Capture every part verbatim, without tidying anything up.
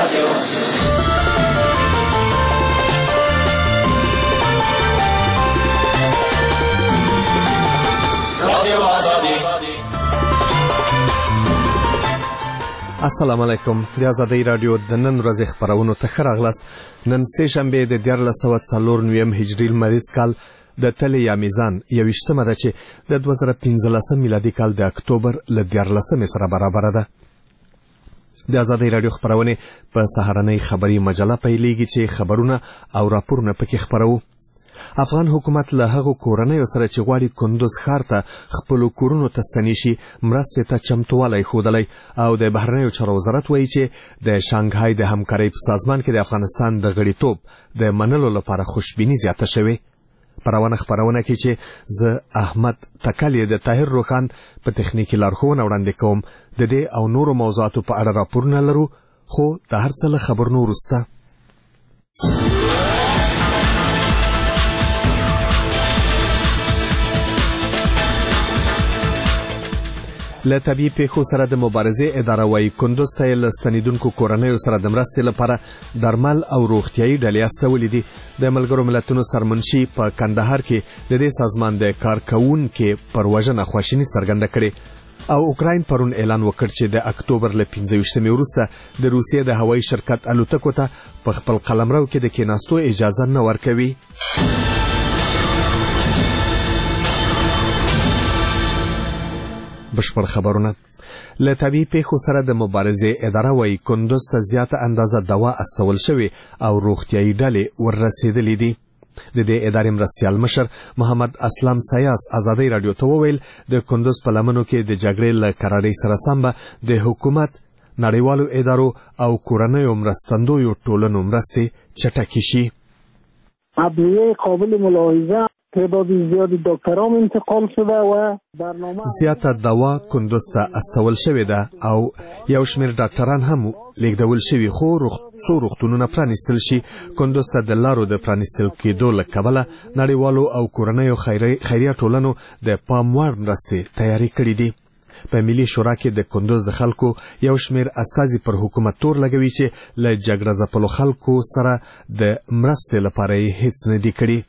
رادیو رادیو آزادی. السلام علیکم. د آزادۍ رادیو د نن ورځې خبرونو ته ښه راغلاست. نن سه شنبه د دیارلس سوه څلور نویم هجري لمریز کال د تلې یا میزان یویشتمه ده چې د دوه زره پنځلسم میلادي کال د اکتوبر له دیارلسمې سره برابره ده. د آزادۍ رادیو خبرونه په سهارنۍ خبري مجله پیلېږي چې خبرونه او راپورونه پکې خبرو. افغان حکومت له هغو کورنیو سره چې غواړي کندوز ښار ته خپلو کورونو ته ستنې شي مرستې ته چمتووالی ښودلی او د بهرنیو چارو وزارت وایي چې د شانګهای د همکارۍ په سازمان کې د افغانستان د غړیتوب د منلو لپاره خوشبیني زیاته شوې. په روانه خپرونه کې چې زه احمد تکل د طاهر روخان په تخنیکي لارښوونه وړاندې کوم د دې او نورو موضوعاتو په اړه راپورونه لرو، خو د هر څه له خبرونو وروسته له طبیعي پیښو سره د مبارزې اداره وایي کندوز ته له ستنېدونکو کورنیو سره د مرستې لپاره درمل او روغتیایي ډلې استولې دي. د ملګرو ملتونو سرمنشي په کندهار کې د دې سازمان د کارکوونکو پر وژنه خواشیني څرګنده کړې او اوکراین پرون اعلان وکړ چې د اکتوبر له پنځه ویشتمې وروسته د روسیې د هوایي شرکت الوتکو ته په خپل قلمرو کې د کېناستو اجازه نه ورکوي. بشپړ خبرونه. له طبیعي پیښو سره د مبارزې اداره وایي کندوز ته زیاته اندازه دوا استول شوې او روغتیایي ډلې وررسېدلې دي. د دې ادارې مرستیال مشر محمد اسلام سیاس آزادۍ رادیو ته وویل د کندوز په لمنو کې د جګړې له کرارۍ سره سم به د حکومت نړیوالو ادارو او کورنیو مرستندویو ټولنو مرستې چټکې شي. ادویه قابل ملاحظه تعداد زیادی دکتران انتقال شده و برنامه زیاته دوا کندوز ته استول شوې ده او یو شمېر ډاکټران هم لیږدول شوي، خو څو روغتونونه پرانیستل شي. کندوز ته د لارو د پرانیستل کېدو له کبله نړیوالو او کورنیو خیریه ټولنو د پام وړ مرستې تیاري کړې دي. په ملي شورا کې د کندوز د خلکو یو شمېر استازي پر حکومت تور لګوي چې له جګړه ځپلو خلکو سره د مرستې لپاره یې هیڅ نه دي کړي.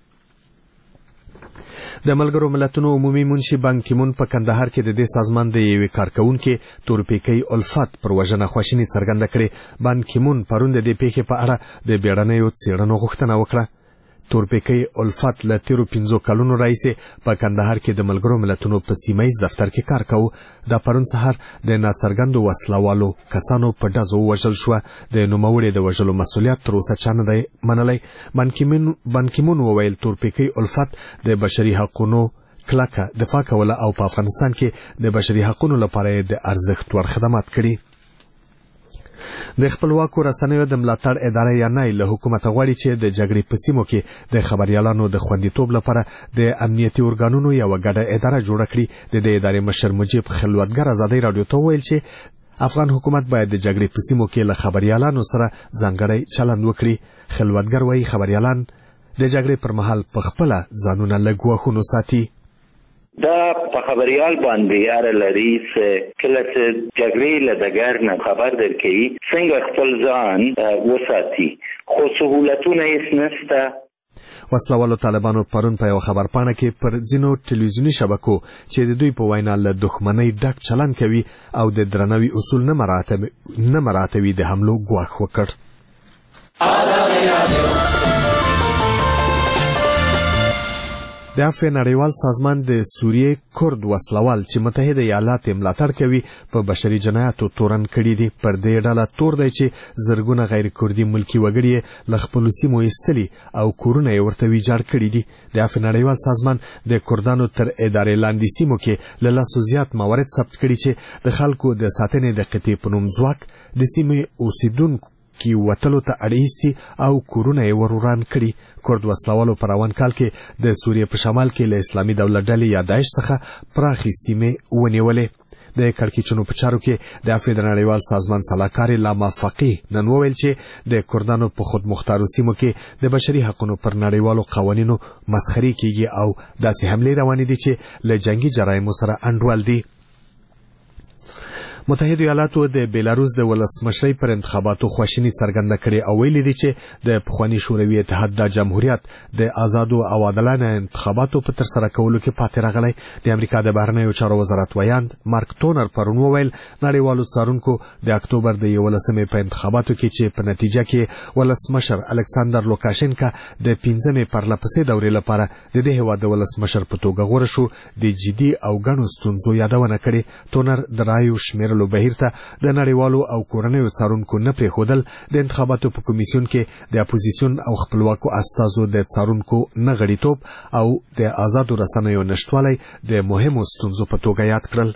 د ملګرو ملتونو عمومي منشي بان کی مون په کندهار کې د دې سازمان د یوې کارکوونکې تورپیکۍ الفت پر وژنه خواشیني څرګنده کړې. بان کی مون پرون د دې پیښې په اړه د بیړنیو څېړنو غوښتنه وکړه. تورپیکۍ الفت له تیرو پنځو کلونو راهیسې په کندهار کې د ملګرو ملتونو په سیمه ییز دفتر کې کار کاوه. دا پرون سهار د ناڅرګندو وسلوالو کسانو په ډزو ووژل شوه. د نوموړې د وژلو مسؤلیت تر اوسه چا نه دی منلی. بان کی مون وویل تورپیکۍ الفت د بشري حقونو کلکه دفاع کوله او په افغانستان کې د بشري حقونو لپاره د ارزښت وړ خدمات کړي. د خپلواکو رسنیو د ملاتړ اداره یا نای له حکومت غواړي چې د جګړې په سیمو کې د خبريالانو د خوندیتوب لپاره د امنیتي ارګانونو یو ګډه اداره جوړه کړي. د دې ادارې مشر مجيب خلوتګر آزادۍ رادیو ته ویل چې افغان حکومت باید د جګړې په سیمو کې له خبريالانو سره ځانګړی چلند وکړي. خلوتګر وایي خبريالان د جګړې پر مهال په خپل ځانونه له ګواښونو ساتي. دا په خبريال باندې اړه لري چې کله چې جګړې له دګر نه خبر درکړي څنګه خپل ځان وساتي، خو سهولتونه هیڅ نشته. وسلوالو طالبانو پرون په یو خبرپاڼه کې پر ځینو ټلویزیوني شبکو چې د دوی په وینا له دښمنۍ ډک چلند کوي او د درناوي اصول نه مراعاتوي د حملو ګواښ وکړ. د افغان نړیوال سازمان د سوریې کورد وسلوال چې متحده ایالات ملاتړ کوي په بشري جنایاتو تورن کړي دي. پر دې ډله تور دی چې زرګونه غیر کوردي ملکی وګړي له خپلو سیمو ایستلي او کورونه یې ورته ویجاړ کړي دي. د افغان نړیوال سازمان د کوردانو تر ادارې لاندې سیمو کې له لسو زیات موارد ثبت کړي چې د خلکو د ساتنې د قطعې په نوم ځواک د سیمې اوسیدونکو کی وتلو ته اړیستي او کورونه یې وروران کړي. کورد وسلوالو په روان کال کې د سوریې په شمال کې له اسلامي دولت ډلې یا داعش څخه پراخې سیمې ونیولې. د کړکېچونو په چارو کې د افغان نړیوال سازمان سلاکار لاما فقيه نن وویل چې د کوردانو په خود مختارو سیمو کې د بشري حقوقو پر نړیوالو قوانینو مسخري کیږي او داسې حملې روانې دي چې له جنگي جرایمو سره انډول دي. متحده ایالاتو د بیلاروس د ولسمشرۍ پر انتخاباتو خواشیني څرګنده کړې او ویلي دي چې د پخواني شوروي اتحاد د جمهوریت د آزادو او عادلانه انتخاباتو په ترسره کولو کې پاتې راغلی. د امریکا د بهرنیو چارو وزارت ویاند مارک ټونر پرون وویل نړیوالو څارونکو د اکتوبر د یولسمې په انتخاباتو کې چې په نتیجه کې ولسمشر الکساندر لوکاشنکا د پنځمې پرلپسې دورې لپاره د دې هېواد د ولسمشر په توګه غوره شو د جدي او ګڼو ستونزو یادونه کړې. ټونر د رایو شمیرلو بهیر ته د نړیوالو او کورنیو څارونکو نه پرېښودل د انتخاباتو په کمیسیون کې د اپوزیسیون او خپلواکو استازو د څارونکو نه غړیتوب او د آزادو رسنیو نشتوالی د مهمو ستونزو په توګه یاد کړل.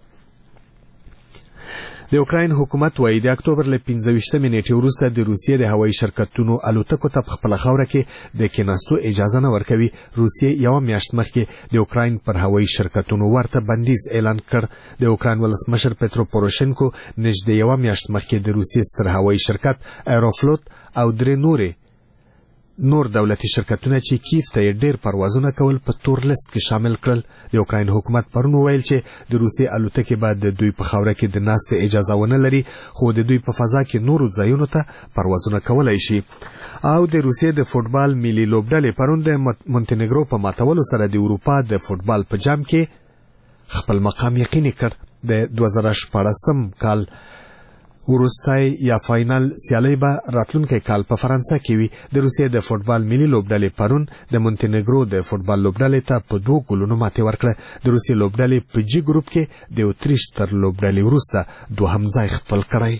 د اوکراین حکومت وايي د اکتوبر له پنځه ویشتمې نیټې وروسته د روسیې د هوایي شرکتونو الوتکو ته په خپله خاوره کې د کېناستو اجازه نه ورکوي. روسیې یوه میاشت مخکې د اوکراین پر هوایي شرکتونو ورته بندیز اعلان کړ. د اوکراین ولسمشر پترو پوروشنکو نږدې یوه میاشت مخکې د روسیې ستر هوایي شرکت ایروفلوت او درې نورې نور دولتي شرکتونه چې کیف ته ډېر پروازونه کول په تور لیست کې شامل کړل. د اوکراین حکومت پرون وویل چې د روسیې الوتکې به د دوی په خاوره کې د ناستې اجازه ونه لري خو د دوی په فضا کې نورو ځایونو ته پروازونه کولی شي. او د روسیې د فوټبال ملي لوبډلې پرون د مونتینګرو په ماتولو سره د اروپا د فوټبال په جام کې خپل مقام یقیني کړ. د دوه زره شپاړسم کال وروستی یا فاینل سیالۍ به راتلونکی کال په فرانسه کې وي. د روسیې د فوټبال ملي لوبډلې پرون د مونتینګرو د فوټبال لوبډلې ته په دوو ګولونو ماتې ورکړه. د روسیې لوبډلې په جي ګروپ کې د اتریش تر لوبډلې وروسته دوهم ځای خپل کړی.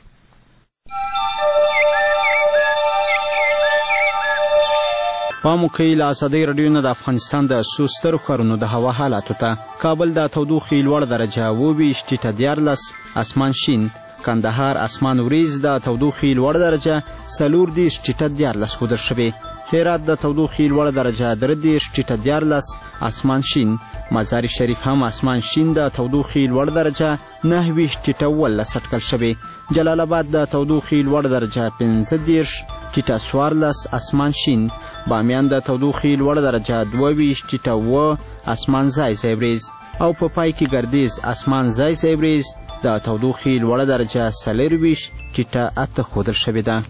پام وکړئ له ازادۍ راډیو نه د افغانستان د څو سترو ښارونو د هوا حالاتو ته. کابل د تودوخې لوړ درجه اووه ویشت ټیټه دیارلس، اسمان شین. کندهار اسمان وریځ د تودوخې لوړ درجه څلور دېرش ټیټه دیارلس ښودل شوې. هرات د تودوخې لوړ درجه درې دېرش ټیټه دیارلس، اسمان شین. مزار شریف هم اسمان شین د تودوخې لوړ درجه نهه ویشت ټیټه اوولس اټکل شوې. جلال آباد د تودوخې لوړ درجه پنځه دېرش ټیټه څوارلس، اسمان شین. بامیان د تودوخې لوړ درجه دوه ویشت ټیټه اووه، اسمان ځای ځای وریځ. او په پای کې ګردیز اسمان ځای ځای وریځ د تودوخې لوړه درجه څلور ویشت ټیټه اته ښودل شوې ده.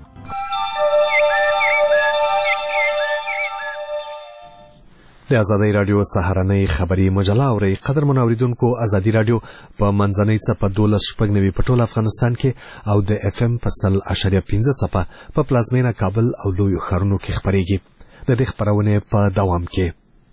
د ازادۍ راډیو سهارنۍ خبري مجله اورئ. قدرمنو اورېدونکو، ازادي راډیو په منځنۍ څپه دولس شپږ نوي په ټول افغانستان کې او د اف ام په سل اشاریه پنځه څپه په پلازمینه کابل او لویو ښارونو کې خپرېږي. د دې خپرونې په دوام کې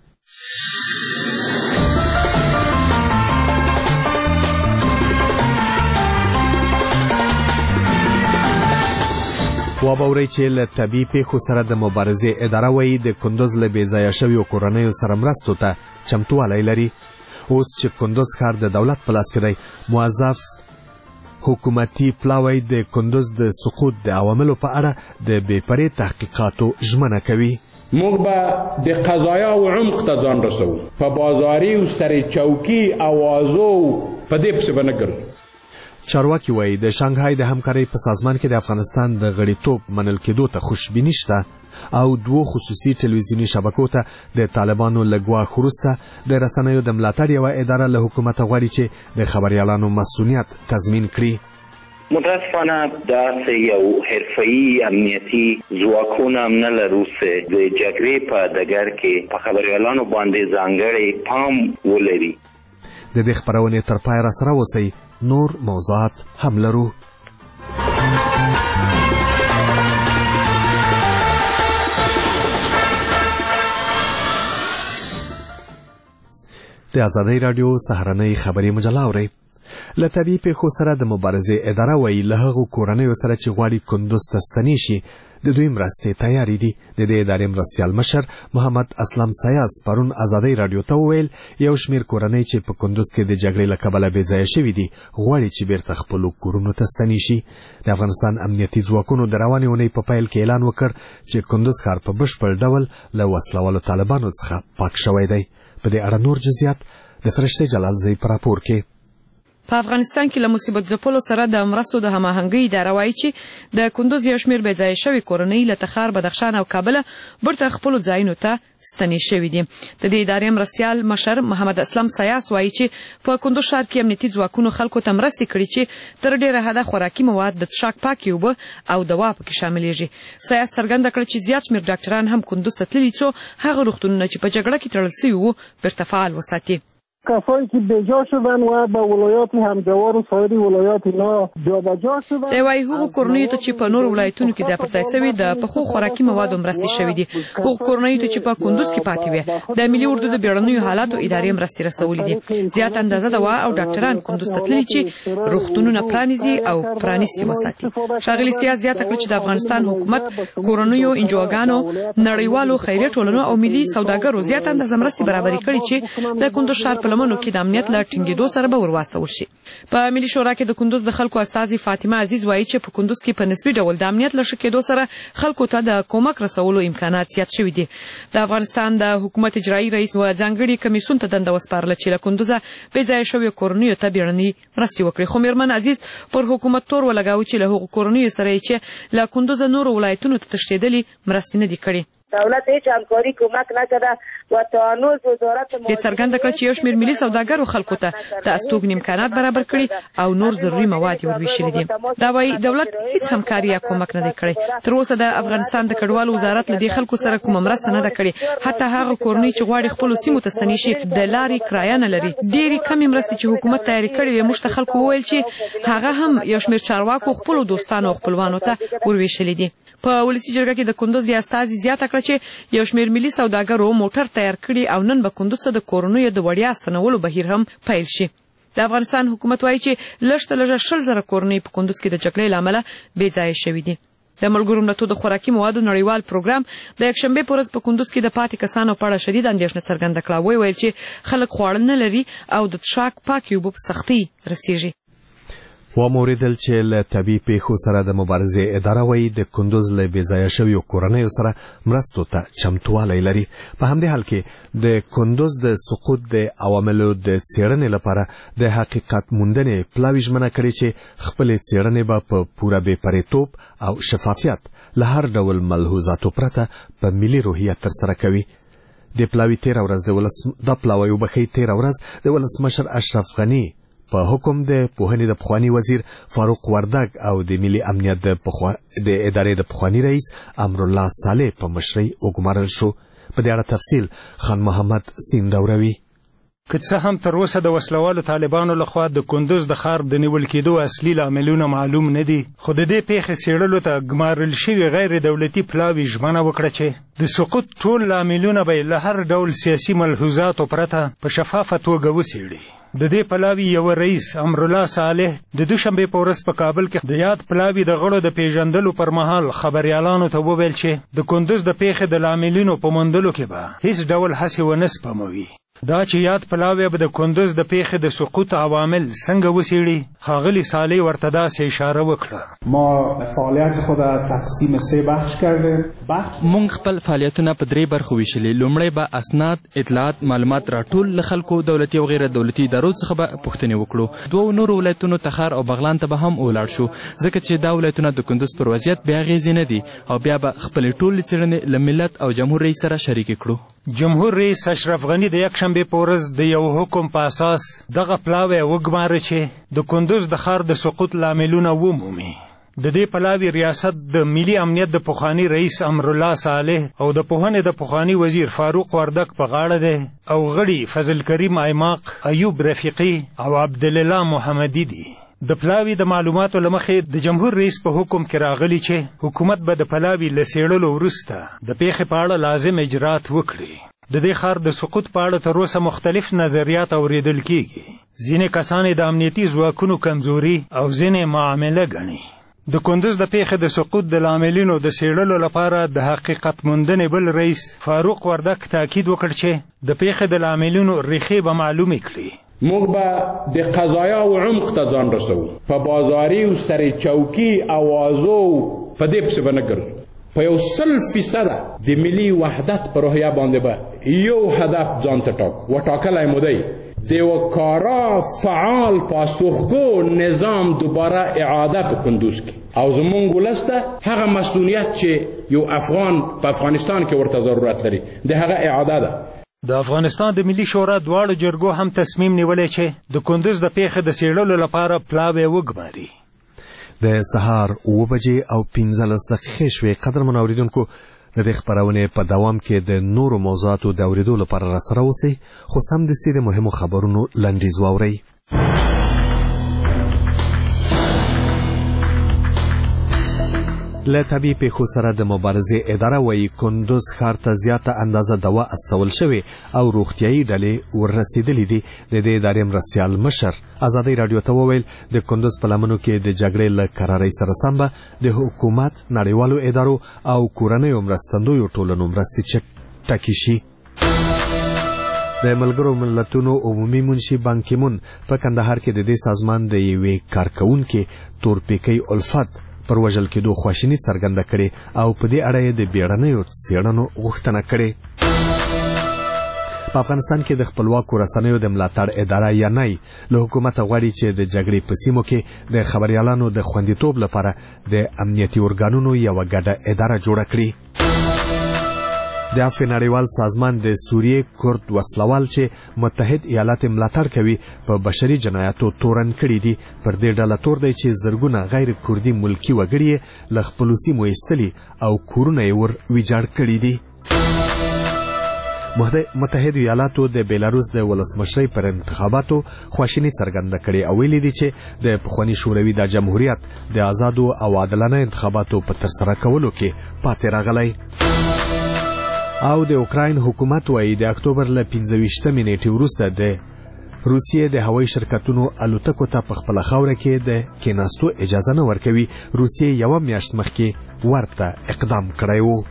وابورئ چې له طبیعي پیښو سره د مبارزې اداره وایي د کندوز له بېځایه شویو کورنیو سره مرستو ته چمتووالی لري. اوس چې کندوز ښار د دولت په لاس کې دی، موظف حکومتي پلاوی د کندوز د سقوط د عواملو په اړه د بې پرې تحقیقاتو ژمنه کوي. موږ به د قضایا و عمق ته ځان رسوو، په بازاري او سرې چوکي اوازو په دې پسې به نه ګرځو. چارواکي وایي د شانګهای د همکارۍ په سازمان کې د افغانستان د غړیتوب منل کېدو ته خوشبیني شته او دوو خصوصي ټلویزیوني شبکو ته د طالبانو له ګواښ وروسته د رسنیو د ملاتړ یوه اداره له حکومته غواړي چې د خبریالانو مسؤلیت تضمین کړي. متاسفانه داسې یو حرفه‌ایي امنیتي ځواکونه هم نه لرو چې د جګړې په ډګر کې په خبریالانو باندې ځانګړی پام ولري. د دې خپرونې تر پایه راسره اوسئ، نور موضوعات هم لرو. د ازادۍ راډیو سهارنۍ خبري مجله اورئ. له طبیعي پیښو سره د مبارزې اداره وایي له هغو کورنیو سره چې غواړي کندوز ته ستنې شي د دوی مرستې تیارې دي. د دې ادارې مرستیال مشر محمد اسلم سیاس پرون ازادۍ راډیو ته وویل یو شمېر کورنۍ چې په کندوز کې د جګړې له کبله بې ځایه شوي دي غواړي چې بیرته خپلو کورونو ته ستنې شي. د افغانستان امنیتي ځواکونو د روانې اونۍ په پیل کې اعلان وکړ چې کندوز ښار په بشپړ ډول له وسلوالو طالبانو څخه پاک شوی دی. په دې اړه نور جزئیات د فرشته جلال زی په راپور کې. په افغانستان کې له مصیبت ځپلو سره د مرستو د هماهنګۍ اداره وایي چې د کندوز یو شمېر بې ځایه شوې کورنۍ له تخار، بدخشان او کابله بیرته خپلو ځایونو ته ستنې شوي دي. د دې ادارې مرستیال مشر محمد اسلم سیاس وایي چې په کندوز ښار کې امنیتي ځواکونو خلکو ته مرستې کړي چې تر ډېره حده خوراکي مواد، د څښاک پاکې اوبه او دوا پکې شاملیږي. سیاس څرګنده کړه چې زیات شمېر ډاکټران هم کندوز ته تللي څو هغه روغتونونه چې په جګړه کې تړل سوي وو بیرته فعال وساتي. کسایی که بجا شدن و به ولایات همجوار و سایر ولایات اینا جابجا شدن. دی وايي هغو کورنیو ته چې په نورو ولایتونو کې ځای پر ځای سوي د پخو خوراکي موادو مرستې شوي دي. هغو کورنیو ته چې په کندوز کې پاتې وې د ملي اردو د بیړنیو حالاتو ادارې مرستې رسولې دي. زیات اندازه دوا او ډاکټران کندوز ته تللي چې روغتونونه پرانیزي او پرانیستي وساتي. ښاغلي سیاس زیاته کړه چې د افغانستان حکومت کورنیو، انجوګانو، نړیوالو خیریه ټولنو او ملي سوداګرو زیات اندازه مرستې برابرې کړي چې د کندوز ښار په لمنو کې د امنیت له ټینګېدو سره به ورواستول شي. په ملي شورا کې د کندوز د خلکو استازي فاطمه عزیز وایي چې په کندوز کې په نسبي ډول د امنیت له ښه کېدو سره خلکو ته د کومک رسولو امکانات زیات شوي دي. د افغانستان د حکومت اجرایي رئیس و ځانګړي کمیسیون ته دنده وسپارله چې له کندوزه بې ځایه شویو کورنیو ته بیړنۍ مرستې وکړي. خو میرمن عزیز پر حکومت تور ولګاوه چې له هغو کورنیو سره یې چې له کندوزه نورو ولایتونو ته تښتېدلي مرستې نه دي کړې. دولت هیچ همکاری کمک نکرده و تا هنوز وزارت دې څرګنده کړه چې یو شمېر ملي سوداګرو خلکو ته د استوګنې امکانات برابر کړي او نور ضروري مواد یې ورویشلي دي. دا وایي دولت هیڅ همکاري یا کومک نه دی کړی. تر اوسه د افغانستان د کډوالو وزارت له دې خلکو سره کومه مرسته نه ده کړې. حتی هغه کورنۍ چې غواړي خپلو سیمو ته ستنې شي د لارې کرایه نه لري. ډېرې کمې مرستې چې حکومت تیارې کړې وې موږ ته خلکو وویل چې هغه هم یو شمېر چارواکو خپلو دوستانو او خپلوانو ته ورویشلي دي. په ولسي جرګه کې د کندوز د استازي زیاته کړه چې یو شمېر ملي سوداګرو موټر تیار کړي او نن به کندوز ته د کورنیو د وړیا ستنولو بهیر هم پیل شي. د افغانستان حکومت وایي چې لږ تر لږه شل زره کورنۍ په کندوز کې د جګړې له امله بې ځایه شوي دي. د ملګرو ملتونو د خوراکي موادو نړیوال پروګرام د یکشنبې په ورځ په کندوز کې د پاتې کسانو په اړه شدید اندېښنه څرګنده کړه. ویې ویل چې خلک خواړه نه لري او د څښاک پاکې اوبه په سختۍ رسیږي. وموریدل چې له طبیعي پیښو سره د مبارزې اداره وایي د کندوز له بې ځایه شویو کورنیو سره مرستو ته چمتوالی لري. په همدې حال کې د کندوز د سقوط د عواملو د څېړنې لپاره د حقیقت موندنې پلاوي ژمنه کړې چې خپلې څېړنې به په پوره بې پرېتوب او شفافیت له هر ډول ملحوظاتو پرته په ملي روحیه ترسره کوي. د پلاوي تېره ورځ د ولس دا پلاوی وبښئ تېره ورځ د ولسمشر اشرف غني په حکم د پوهنې د پخواني وزیر فاروق وردګ او د ملي امنیت د د ادارې د پخواني رئیس امرالله صالح په مشرۍ وګمارل شو. په دې اړه تفصیل خان محمد سیندوروي. که څه هم تر اوسه د وسلوالو طالبانو لخوا د کندوز د ښار د نیول کېدو اصلي لاملونه معلوم نه دي، خو د دې پیښې څېړلو ته ګمارل شوي غیر دولتي پلاوي ژمنه وکړه چې د سقوط ټول لاملونه به له هر ډول سیاسي ملحوظاتو پرته په شفافه توګه وڅېړي. د دې پلاوي یو رئیس امرالله صالح د دوشنبې په ورځ په کابل کې د یاد پلاوي د غړو د پیژندلو پر مهال خبریالانو ته وویل چې د کندوز د پیښې د لاملونو په موندلو کې به هیڅ ډول هڅې ونه سپموي. دا چې یاد پلاوی به د کندوز د پیښې د سقوط عوامل څنګه وڅېړي، ښاغلي صالح ورته داسې اشاره وکړه. ما فعالیت خود تقسیم سه بخش کرده. مونږ خپل فعالیتونه په درې برخو ویشلي. لومړی به اسناد، اطلاعات، معلومات راټول له خلکو، دولتي او غیر دولتي ادارو څخه به پوښتنې وکړو. دوو نورو ولایتونو تخار او بغلان ته به هم ولاړ شو ځکه چې دا ولایتونه د کندوز پر وضعیت بې اغېزې نه دي او بیا به خپلې ټولې څېړنې له ملت او جمهور رئیس سره شریکې کړو. جمهور رئیس اشرف غني د یکشنبې په ورځ د یو حکم په اساس دغه پلاوی وګماره چې د کندوز د ښار د سقوط لاملونه ومومي. د دې پلاوي ریاست د ملي امنیت د پخواني رئیس امرالله صالح او د پوهنې د پخواني وزیر فاروق وردګ په غاړه دی او غړي فضل کریم ایماق، ایوب رفیقي او عبدالله محمدي دي. د پلاوي د معلوماتو له مخې د جمهور رئیس په حکم کې راغلی چې حکومت به د پلاوي له څېړلو وروسته د پیښې په اړه لازم اجرات وکړي. د دې ښار د سقوط په اړه تر اوسه مختلف نظریات اورېدل کېږي. ځینې کسان د امنیتي ځواکونو کمزوري او ځینې معامله ګڼي. د کندوز د پیښې د سقوط د لاملونو د څېړلو لپاره د حقیقت موندنې بل رئیس فاروق وردګ تاکید وکړ چې د پیښې د لاملونو ریښې به معلومې کړي. موږ به د قضایاو عمق ته ځان رسوو، په بازاري او سرې چوکي اوازو په دې پسې به نه ګرځو. په یو سل فیصده د ملي وحدت په روحیه باندې به یو هدف ځان ته ټاکو. وټاکلی مو دی د یو کارا فعال پاسخگو نظام دوباره اعاده په کندوز کې او زمونږ ولس ته هغه مسئولیت چې یو افغان په افغانستان کې ورته ضرورت لري د هغه اعاده ده. د افغانستان د ملي شورا دواړو جرګو هم تصمیم نیولی چې د کندوز د پیښې د څېړلو لپاره پلاوی وګماري. د سهار اوه بجې او پنځلس دقیقې شوې. قدرمنو اورېدونکو د دې خپرونې په دوام کې د نورو موضوعاتو د اورېدو لپاره راسره اوسئ، خو سمدستي د مهمو خبرونو لنډیز واورئ. له طبیعي پیښو سره د مبارزې اداره وایي کندوز ښار ته زیاته اندازه دوا استول شوې او روغتیایي ډلې وررسېدلې دي. د دې ادارې مرستیال مشر ازادۍ راډیو ته وویل د کندوز په لمنو کې د جګړې له کرارۍ سره سم به د حکومت، نړیوالو ادارو او کورنیو مرستندویو ټولنو مرستې چټکې شي. د ملګرو ملتونو عمومي منشي بان کی مون په کندهار کې د دې سازمان د یوې کارکوونکې تورپیکۍ الفت پر وژل کېدو خواشیني څرګنده کړې او په دې اړه یې د بیړنیو څېړنو غوښتنه کړې. په افغانستان کې د خپلواکو رسنیو د ملاتړ اداره یانای له حکومته غواړي چې د جګړې په سیمو کې د خبریالانو د خوندیتوب لپاره د امنیتي ارګانونو یوه ګډه اداره جوړه کړي. د عفو نړیوال سازمان د سوریې کرد وسلوال چې متحد ایالات ملاتړ کوي په بشري جنایاتو تورن کړي دي. پر دې ډله تور دی چې زرګونه غیر کردي ملکي وګړي له خپلو سیمو ایستلي او کورونه یې ور ویجاړ کړي دي. متحد ایالاتو د بیلاروس د ولسمشرۍ پر انتخاباتو خواشیني څرګنده کړې او ویلي دي چې د پخواني شوروي دا جمهوریت د آزادو او عادلانه انتخاباتو په ترسره کولو کې پاتې راغلی. او د اوکراین حکومت وایي د اکتوبر له پنځه ویشتمې نیټې وروسته د روسیې د هوایي شرکتونو الوتکو ته په خپله خاوره کې د کېناستو اجازه نه ورکوي. روسیې یوه میاشت مخکې ورته اقدام کړی و.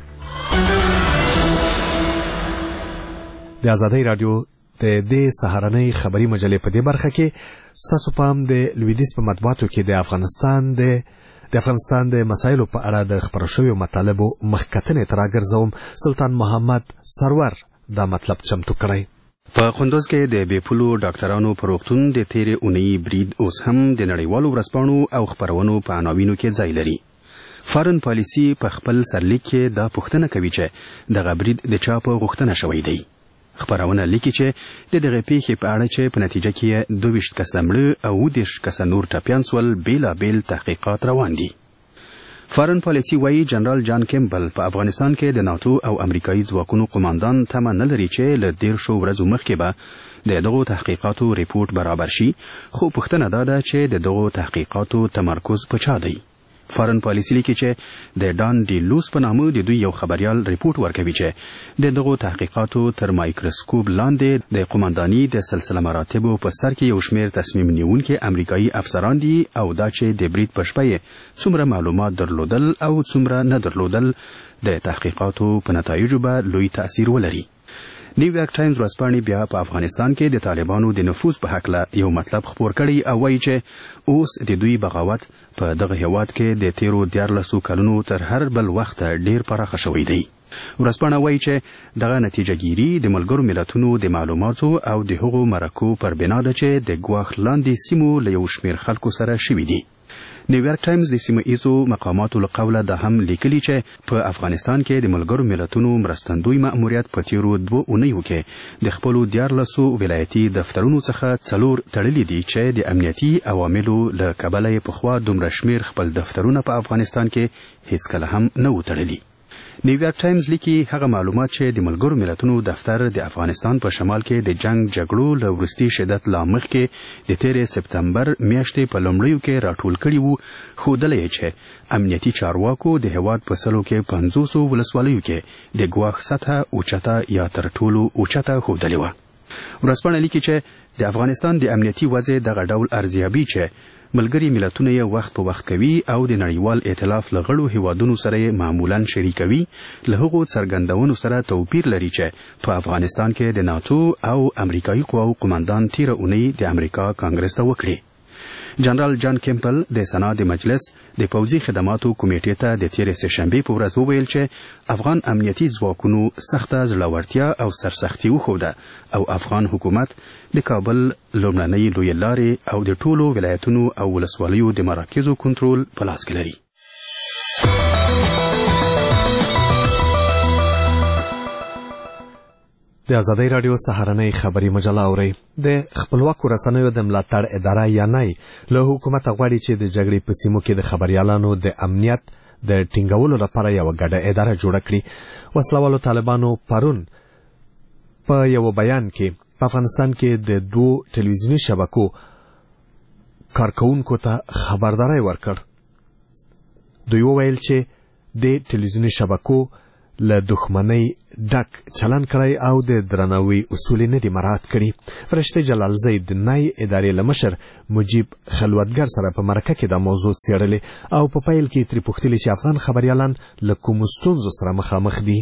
د ازادۍ راډیو د دې سهارنۍ خبري مجلې په دې برخه کې ستاسو پام د لویدیځ په مطبوعاتو کې د افغانستان د د افغانستان د مسایلو په اړه د خپرو شویو مطالبو مخکتنې ته راګرځوم. سلطان محمد سرور دا مطلب چمتو کړی. په کندوز کې د بیپولو ډاکټرانو په روغتون د تیرې اونۍ برید اوس هم د نړیوالو ورځپاڼو او خپرونو په عناوینو کې ځای لري. فارن پالیسي په خپل سرلیک کې دا پوښتنه کوي چې دغه برید د چا په غوښتنه شوی دی. خبرونه لیکي چې د دغه پیښې په اړه چې په نتیجه کې دوه ویشت کسه مړه او اووه دېرش کسه نور ټپیان سول بیلابیل تحقیقات روان دي. فارن پالیسي وایي جنرال جان کیمبل په افغانستان کې د ناتو او امریکایي ځواکونو قماندان تمه نه لري چې له دېرشو ورځو مخکې به د دغو تحقیقاتو ریپورت برابر شي، خو پوښتنه دا ده چې د دغو تحقیقاتو تمرکز په چا دی. فارن پالیسي لیکي چې د ډان ډي لوس په نامه د دوی یو خبريال ریپورت ورکوي چې د دغو تحقیقاتو تر مایکروسکوپ لاندې د قومانداني د سلسله مراتبو په سر کې یو شمېر تصمیم نیونکي امریکایي افسران دي او دا چې د برید په شپه یې څومره معلومات درلودل او څومره نه درلودل د تحقیقاتو په نتایجو به لوی تاثیر ولري. نیویارک ټایمز ورځپاڼې بیا په افغانستان کې د طالبانو د نفوذ په هکله یو مطلب خپور کړی او وایي چې اوس د دوی بغاوت په دغه هیواد کې د تیرو دیارلسو کلونو تر هر بل وخت ډیر پراخه شوی دی. ورځپاڼه وایي چې دغه نتیجه ګیري د ملګرو ملتونو د معلوماتو او د هغو مرکو پر بنا ده چې د ګواښ لاندې سیمو له یو شمېر خلکو سره شوي دي. نیویارک ټایمز د سیمه ایزو مقاماتو له قوله دا هم لیکلي چې په افغانستان کې د ملګرو ملتونو مرستندوی مأموریت په تیرو دوه اونیو کې د خپلو دیارلسو ولایتي دفترونو څخه څلور تړلي دي چې د امنیتي عواملو له کبله یې پخوا دومره شمېر خپل دفترونه په افغانستان کې هیڅکله هم نه و تړلي. نیویارک ټایمز لیکي هغه معلومات چې د ملګرو ملتونو دفتر د افغانستان په شمال کې د جنگ جګړو له وروستي شدت لا مخکې د تیرې سپتمبر میاشتې په لومړیو کې راټول کړي وو، ښودلی یې چې امنیتي چارواکو د هیواد په سلو کې پنځوسو ولسوالیو کې د ګواښ سطحه اوچته یا تر ټولو اوچته ښودلې وه. ورځپاڼه لیکي چې د افغانستان د امنیتي وضع دغه ډول ارزیابي چې ملګري ملتونه یې وخت په وخت کوي او د نړیوال ائتلاف له غړو هیوادونو سره یې معمولاً شریکوي، له هغو څرګندونو سره توپیر لري چې په افغانستان کې د ناتو او امریکایي قواو قماندان تیره اونۍ د امریکا کانګرس ته وکړي. جنرال جان کیمپل د سنا د مجلس د پوځي خدماتو کمیټې ته د تیرې سهشنبې په ورځ وویل چې افغان امنیتي ځواکونو سخته زړورتیا او سرسختي وښوده او افغان حکومت د کابل لومړنۍ لویې لارې او د ټولو ولایتونو او ولسوالیو د مراکزو کنټرول په لاس کې لري. د ازادۍ راډیو سهارنۍ خبري مجله اورئ. د خپلواکو رسنیو د ملاتړ اداره یانای له حکومته غواړي چې د جګړې په سیمو کې د خبریالانو د امنیت د ټینګولو لپاره یوه ګډه اداره جوړه کړي. وسلوالو طالبانو پرون په یو بیان کې په افغانستان کې د دوو ټلویزیوني شبکو کارکوونکو ته خبرداری ورکړ. دوی وویل چې د ټلویزیوني شبکو له دښمنۍ ډک چلن کړی او د درناوي اصول نه دي مراعات کړي. فرشته جلال زید د نای ادارې له مشر مجیب خلوتګر سره په مرکه کې د موضوع څېړلې او په پیل کې ترې پوښتلې چې افغان خبریالان له کومو ستونزو سره مخامخ دي.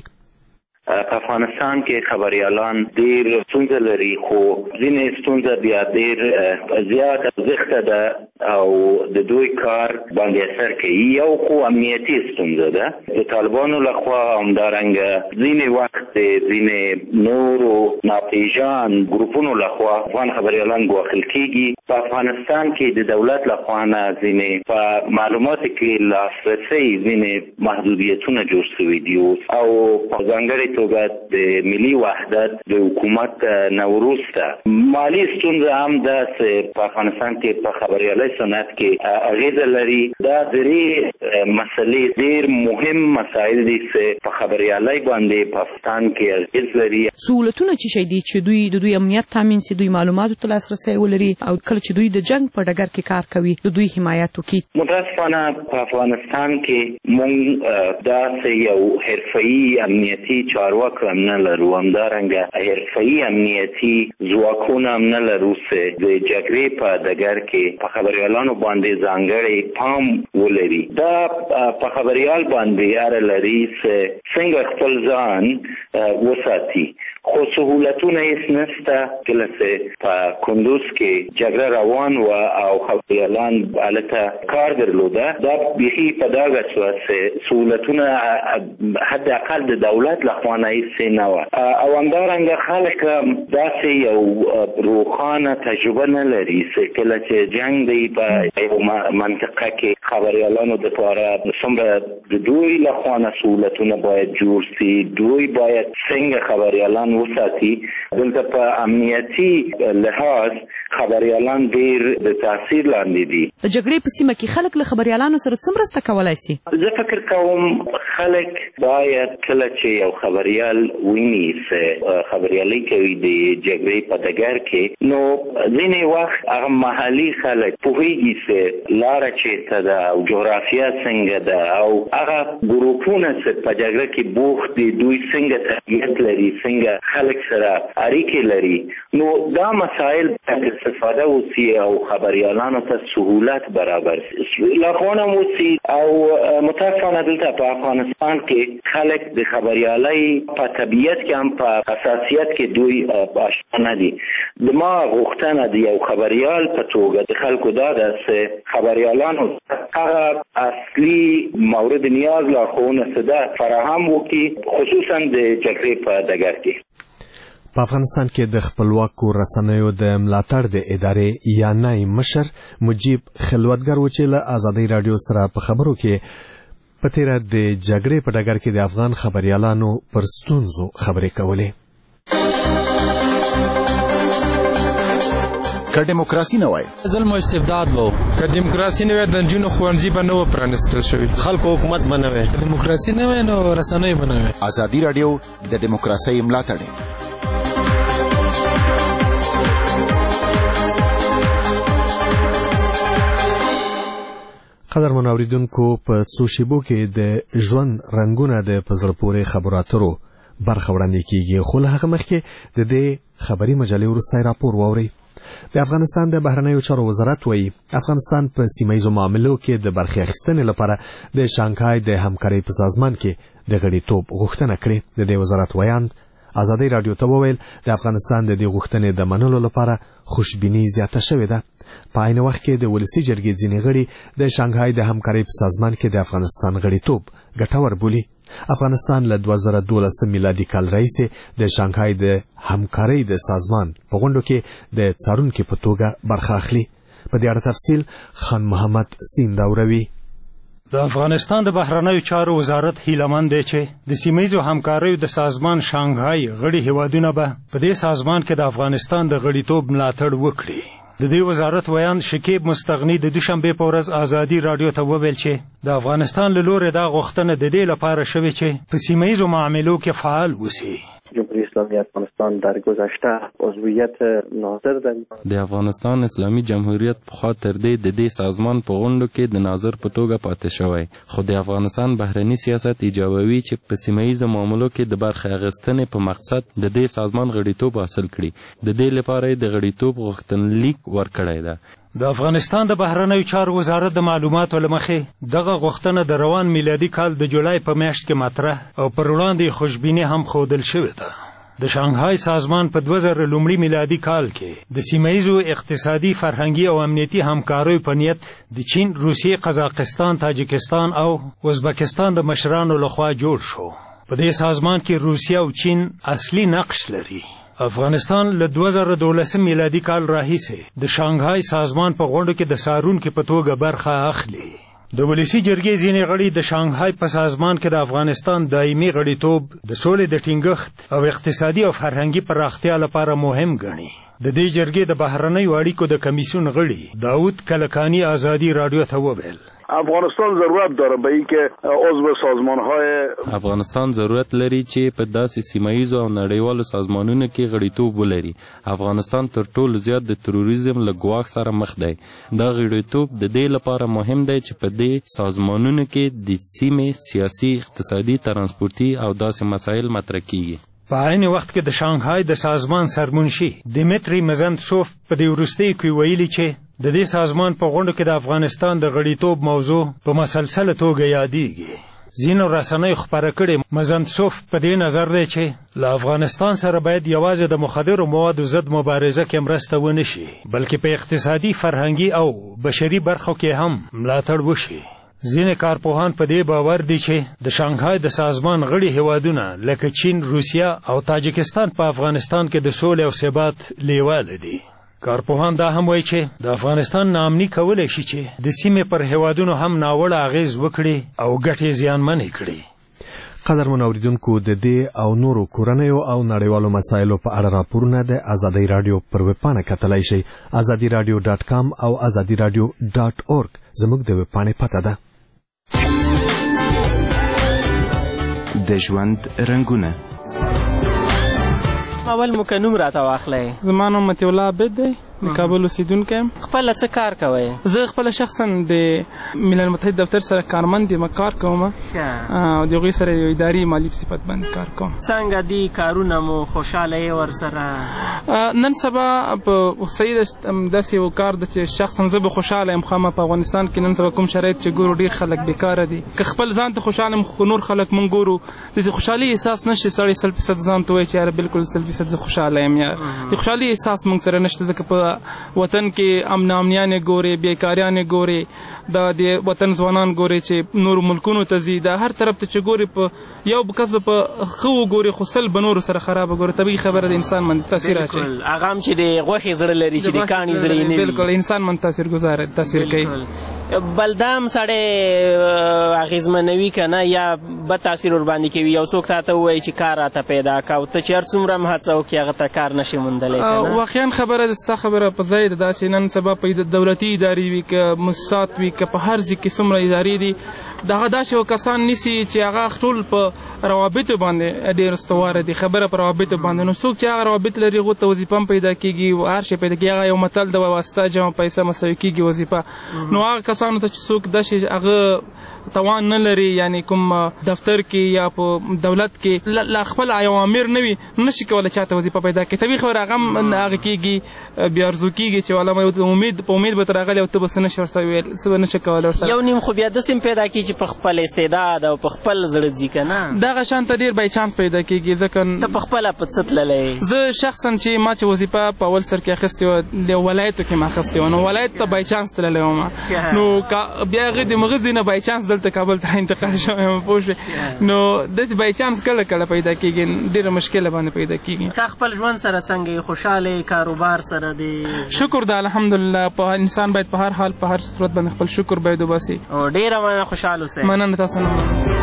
افغانستان کې خبريالان ډېر ستونزې لري خو ځینې ستونزې بیا ډېر زیات ارزښته ده او د دوی کار باندې اثر کوي. یو خو امنیتي ستونزه ده د طالبانو لخوا همدارنګه ځینې وخت ځینې نورو ناپېژان ګروپونو لخوا افغان خبريالان ګواښل کېږي. په افغانستان کې د دولت لخوا نه ځینې په معلوماتو کې لاسرسي ځینې محدودیتونه جوړ شوي دي او په ځانګړې توګه د ملي وحدت د حکومت نه وروسته مالي ستونزه هم ده چې په افغانستان کې په خبریالۍ صنعت کې اغیزه لري. دا درې مسلې ډېر مهم مسایل دي چې په خبریالۍ باندې په افغانستان کې اغیز لري. سهولتونه چې شي دي چې دوی د دوی امنیت تامین سي، دوی معلوماتو ته لاسرسی ولري او کله چې دوی د جنگ په ډګر کې کار کوي د دوی حمایت وکړي. متاسفانه په افغانستان کې موږ داسې یو حرفه‌ای امنیتي چارواکي هم نه لرو، همدارنګه حرفه‌ای امنیتي ځواکونه هم نه لرو چې د جګړې په ډګر کې په خبریالانو باندې ځانګړی پام ولري. دا په خبریال باندې اړه لري چې څنګه خپل ځان وساتي. خو سهولتونه هیڅ نشته. کله چې په کندوز کې جګړه روان وه او خبریالان هلته کار درلوده، دا بیخي په ډاګه شوه چې سهولتونه حداقل د دولت لخوا نه هیڅ نه وه او همدارنګه خلک داسې یو روښانه تجربه نه لري چې کله چې جنګ دی په یو منطقه کې خبریالانو دپاره څومره د دوی لخوا نه سهولتونه باید جوړ شي، دوی باید څنګه خبریالان وساتي. دلته په امنیتي لحاظ خبریالان ډېر د تاثیر لاندې دي. د جګړې په سیمه کې خلک له خبریالانو سره څه مرسته کولی شي؟ زه فکر کوم خلک باید کله چې یو خبریال ویني چې خبریالي کوي د جګړې په ډګر کې، نو ځینې وخت هغه محلي خلک پوهېږي چې لاره چېرته ده او جغرافیه څنګه ده او هغه ګروپونه چې په جګړه کې بوخت دي دوی څنګه تربیت لري، څنګه خلک سره اړیکې لري. نو دا مسایل استفاده وسی او خبریالانو ته سهولت برابر شي لارښوونه وسی او متاسفانه دلته په افغانستان کې خلک د خبریالۍ په طبیعت کې هم په اساسیت کې دوی آشنا نه دي. زما غوښتنه د یو خبریال په توګه د خلکو دا ده چې خبریالانو هغه اصلي مورد نیاز لارښوونه څه ده فراهم وکړي، خصوصا د جګړې په ډګر کې. په افغانستان کې د خپلواکو رسنیو د ملاتړ د ادارې یانای مشر مجیب خلوتګر و چې له ازادۍ راډیو سره په خبرو کې په تیره د جګړې په ډګر کې د افغان خبریالانو پر ستونزو خبرې کولې. که دیموکراسي نه وای ظلم او استبداد وو، که دیموکراسي نه وای د نجونو ښوونځي به نه و پرانیستل شوي، خلکو حکومت به نه وای، که دیموکراسي نه وای نو رسنۍ به نه وای. ازادي راډیو د دیموکراسۍ ملاتړ. قدرمن اوریدونکو، په څو شیبو کې د ژوند رنګونه د په زړه پورې خبرو اترو برخه وړاندې کیږي، خو له هغه مخکې د دې خبري مجلې وروستی راپور واورئ. د افغانستان د بهرنیو چارو وزارت وایي افغانستان په سیمه ییزو معاملو کې د برخې اخیستنې لپاره د شانګهای د همکارۍ په سازمان کې د غړیتوب غوښتنه کړې. د دې وزارت ویاند ازادۍ راډیو ته وویل د افغانستان د دې غوښتنې د منلو لپاره خوشبیني زیاته شوې ده. په عین وخت کې د ولسی جرګې ځینې غړي د شانګهای د همکارۍ په سازمان کې د افغانستان غړیتوب ګټور بولي. افغانستان له دوه زره دولس میلادي کال راهیسې د شانګهای د همکارۍ د سازمان په غونډو کې د څارونکي په توګه برخه اخلي. په دې اړه تفصیل خان محمد سینداوروي. د افغانستان د بهرنیو چارو وزارت هیلهمند دی چې د سیمهیزو همکاریو د سازمان شانګهای غړي هیوادونه به په دې سازمان کې د افغانستان د غړیتوب ملاتړ وکړي. د دې وزارت ویان شکیب مستغنی د دوشنبه په ورځ آزادي رادیو ته وویل چې د افغانستان له لوري دا غوښتنه د دې لپاره شوې چې په سیمهیزو معاملو کې فعال اوسي. جمهوری اسلامی افغانستان در گذشته عضویت ناظر در د افغانستان اسلامي جمهوریت په خاطر دی د دې سازمان په غونډو کې د ناظر په توګه پاتې شوی، خو د افغانستان بهرني سیاست ایجابوي چې په سیمهیزو معاملو کې د برخه اخیستنې په مقصد د دې سازمان غړیتوب حاصل کړي. د دې لپاره د غړیتوب غوښتنلیک ورکړی ده. د افغانستان د بهرنیو چارو وزارت د معلوماتو له مخې دغه غوښتنه د روان میلادي کال د جولای په میاشت کې مطرح او پر وړاندې خوشبیني هم ښودل شوې ده. د شانګهای سازمان په دوه زره لومړي میلادي کال کې د سیمهیزو اقتصادي، فرهنګي او امنیتي همکاریو په نیت د چین، روسیې، قزاقستان، تاجکستان او ازبکستان د مشرانو لخوا جوړ شو. په دې سازمان کې روسیه او چین اصلي نقش لري. افغانستان له دوه زره دولسم میلادي کال راهیسې د شانګهای سازمان په غونډو کې د څارونکي په توګه برخه اخلي. د ولسی جرګې ځینې غړي د شانګهای په سازمان کې د افغانستان دایمي غړیتوب د سولې د ټینګښت او اقتصادي او فرهنګي پراختیا لپاره مهم ګڼي. د دې جرګې د بهرنیو اړیکو د کمیسیون غړي داود کلکانی آزادی رادیو ته وویل افغانستان ضرورت داره به اینکه عضو سازمان‌های افغانستان ضرورت لري چې په داسې سیمه‌ایزو او نړیوالو سازمانونو کې غړیتوب ولري. افغانستان تر ټولو زیات د تروریزم له ګواښ سره مخ دی. دا غړیتوب د دې لپاره مهم دی چې په دې سازمانونو کې د سیمې سیاسي، اقتصادي، ترانسپورتي او داسې مسایل مطرح کیږي. په عین وخت کې د شانګهای د سازمان سرمنشي دیمتری مزنتسوف په دې وروستیو کې ویلي چې د دې سازمان په غونډو کې د افغانستان د غړیتوب موضوع په مسلسله توګه یادېږي. ځینو رسنیو خپاره کړې مزنتسوف په دې نظر دی چې له افغانستان سره باید یوازې د مخدرو موادو ضد مبارزه کې مرسته ونه شي، بلکې په اقتصادي، فرهنګي او بشري برخو کې هم ملاتړ وشي. ځینې کارپوهان په دې باور دي چې د شانګهای د سازمان غړي هیوادونه لکه چین، روسیه او تاجکستان په افغانستان کې د سولې او ثبات لیواله دي. کارپوهان دا هم وایي چې د افغانستان ناامني کولی شي چې د سیمې پر هیوادونو هم ناوړه اغیز وکړي او ګټې زیانمنې کړي. قدرمن اوریدونکو، د دې او نورو کورنیو او نړیوالو مسایلو په اړه راپورونه د ازادي رادیو پر ویبپاڼه کتلای شئ. ازادي رادیو ډاټ کام او ازادي رادیو ډاټ اورګ زموږ د ویبپاڼې پته ده. د ژوند رنګونه. اول مو که نوم راته واخلی؟ زما نوم مطیع الله عابد دی، د کابل اوسیدونکی یم. خپله څه کار کوئ؟ زه خپله شخصا د ملل متحد دفتر سره کارمند یم، کار کوم او د هغوی سره یو اداري مالي په صفت باندې کار کوم. څنګه دي کارونه مو خوشحاله یې ورسره؟ نن سبا په صحیح ده، داسې یو کار ده چې شخصا زه به خوشحاله یم. خو په افغانستان کې نن سبا کوم شرایط چې ګورو ډېر خلک بیکاره دي. که خپل ځان ته خوشحاله یم خو نور خلک مونږ ګورو د خوشحالي احساس نشي. سړی سل فیصد ځان ته وایي چې یاره بالکل سل فیصد زه خوشحاله یم. یا د خوشحالي احساس مونږ سره نشته، ځکه په وطن کې امن امنیانې ګورې، بیکاریانې ګورې، دا د وطن ځوانان ګورې چې نورو ملکونو ته ځي. دا هر طرف ته چې ګورې په یو کس به په ښه وګورې خو سل به نورو سره خرابه ګورې. طبیعي خبره د انسان باندې تاثیر اچوي. هغه هم چې د غوښې زړه لري چې د کاڼي زړه یې نه وي. بالکل انسان باندې تاثیر گذاره تاثیر کوي. بلدام سړی اغېزمنوي که نه یا بد تاثیر ورباندې کوي؟ یو څوک راته ووایي چې کار راته پیدا که او ته چې هر څومره هم هڅه وکړې هغه ته کار نشي موندلی. واقعا خبره ده، ستا خبره په ځای ده. دا چې نن سبا په دولتي ادارې وي که مؤسسات وي که په هر ځای کې څومره ادارې دي، دغه داسې یو کسان نیسي چې هغه ټول په روابطو باندې ډېر استواره دي. خبره په روابطو باندې، نو څوک چې هغه روابط لري هغو ته وظیفه هم پیدا کېږي، هر شی پیدا کېږي. هغه یو متل د واسطه جمع پیسه مساوي کېږي وظیفه. نو هغه کسانو ته چې څوک داسې هغه توان نه لري یعنی کوم دفتر کې یا په دولت کې لا خپل اوامر نه وي نشي کولای چاته وظیفه پیدا کړي طبيعي خو هغه هغه کېږي بیا ارزو کېږي چې والا مې امید په امید به تر هغه او ته بس نه شور سوي څه نه شکول ورسره یو نیم خو بیا د سیم پیدا کېږي چې په خپل استعداد او په خپل زړه ځي کنه دغه شان ته ډیر بای چانس پیدا کېږي ځکه ته په خپل په څه تللې زه شخصا چې ما چې وظیفه په اول سر کې اخیستې و د ولایتو کې ما اخیستې و نو ولایت ته بای چانس تللی وم نو بیا هغې د مغز نه بای چانس دلته کابل ته انتقال شوی یم پوه شوې نو داسې بای چانس کله کله پیدا کېږي ډېره مشکله باندې پیدا کېږي تا خپل ژوند سره څنګه خوشحاله کاروبار سره دی شکر ده الحمدلله په انسان باید په هر حال په هر صورت باندې خپل شکر باید وباسي او ډېره مننه خوشحال اوسئ مننه تاسو نه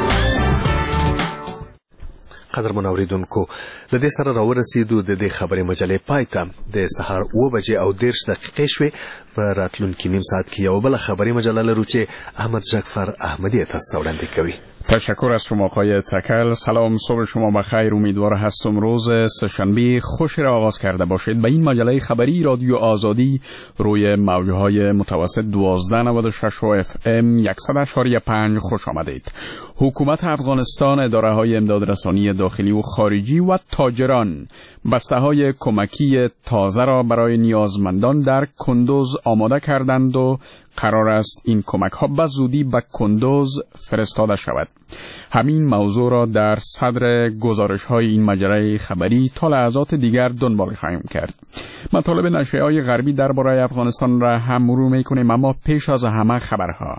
قدرمن اوریدونکو له دې سره راورسېدو د دې خبرې مجلې پای ته د سهار اوه بجې او دېرش دقیقې شوې په راتلونکي نیم ساعت کې یوه بله خبري مجله لرو چې احمد جعفر احمدی تاسو ته وړاندې کوي. تشکر از شما آقای تکل. سلام، صبح شما بخیر. امیدوار هستم روز سه‌شنبه خوشی را آغاز کرده باشید. به این مجله خبری رادیو آزادی روی موجهای متوسط دوازده نود و شش و اف ام صد و پنج خوش آمدید. حکومت افغانستان، اداره های امداد رسانی داخلی و خارجی و تاجران بسته های کمکی تازه را برای نیازمندان در کندوز آماده کردند و قرار است این کمک ها به زودی به کندوز فرستاده شود. همین موضوع را در صدر گزارش های این مجله خبری تا لحظات دیگر دنبال خواهیم کرد. مطالب نشریه های غربی درباره افغانستان را هم مرور میکنیم، اما پیش از همه خبرها.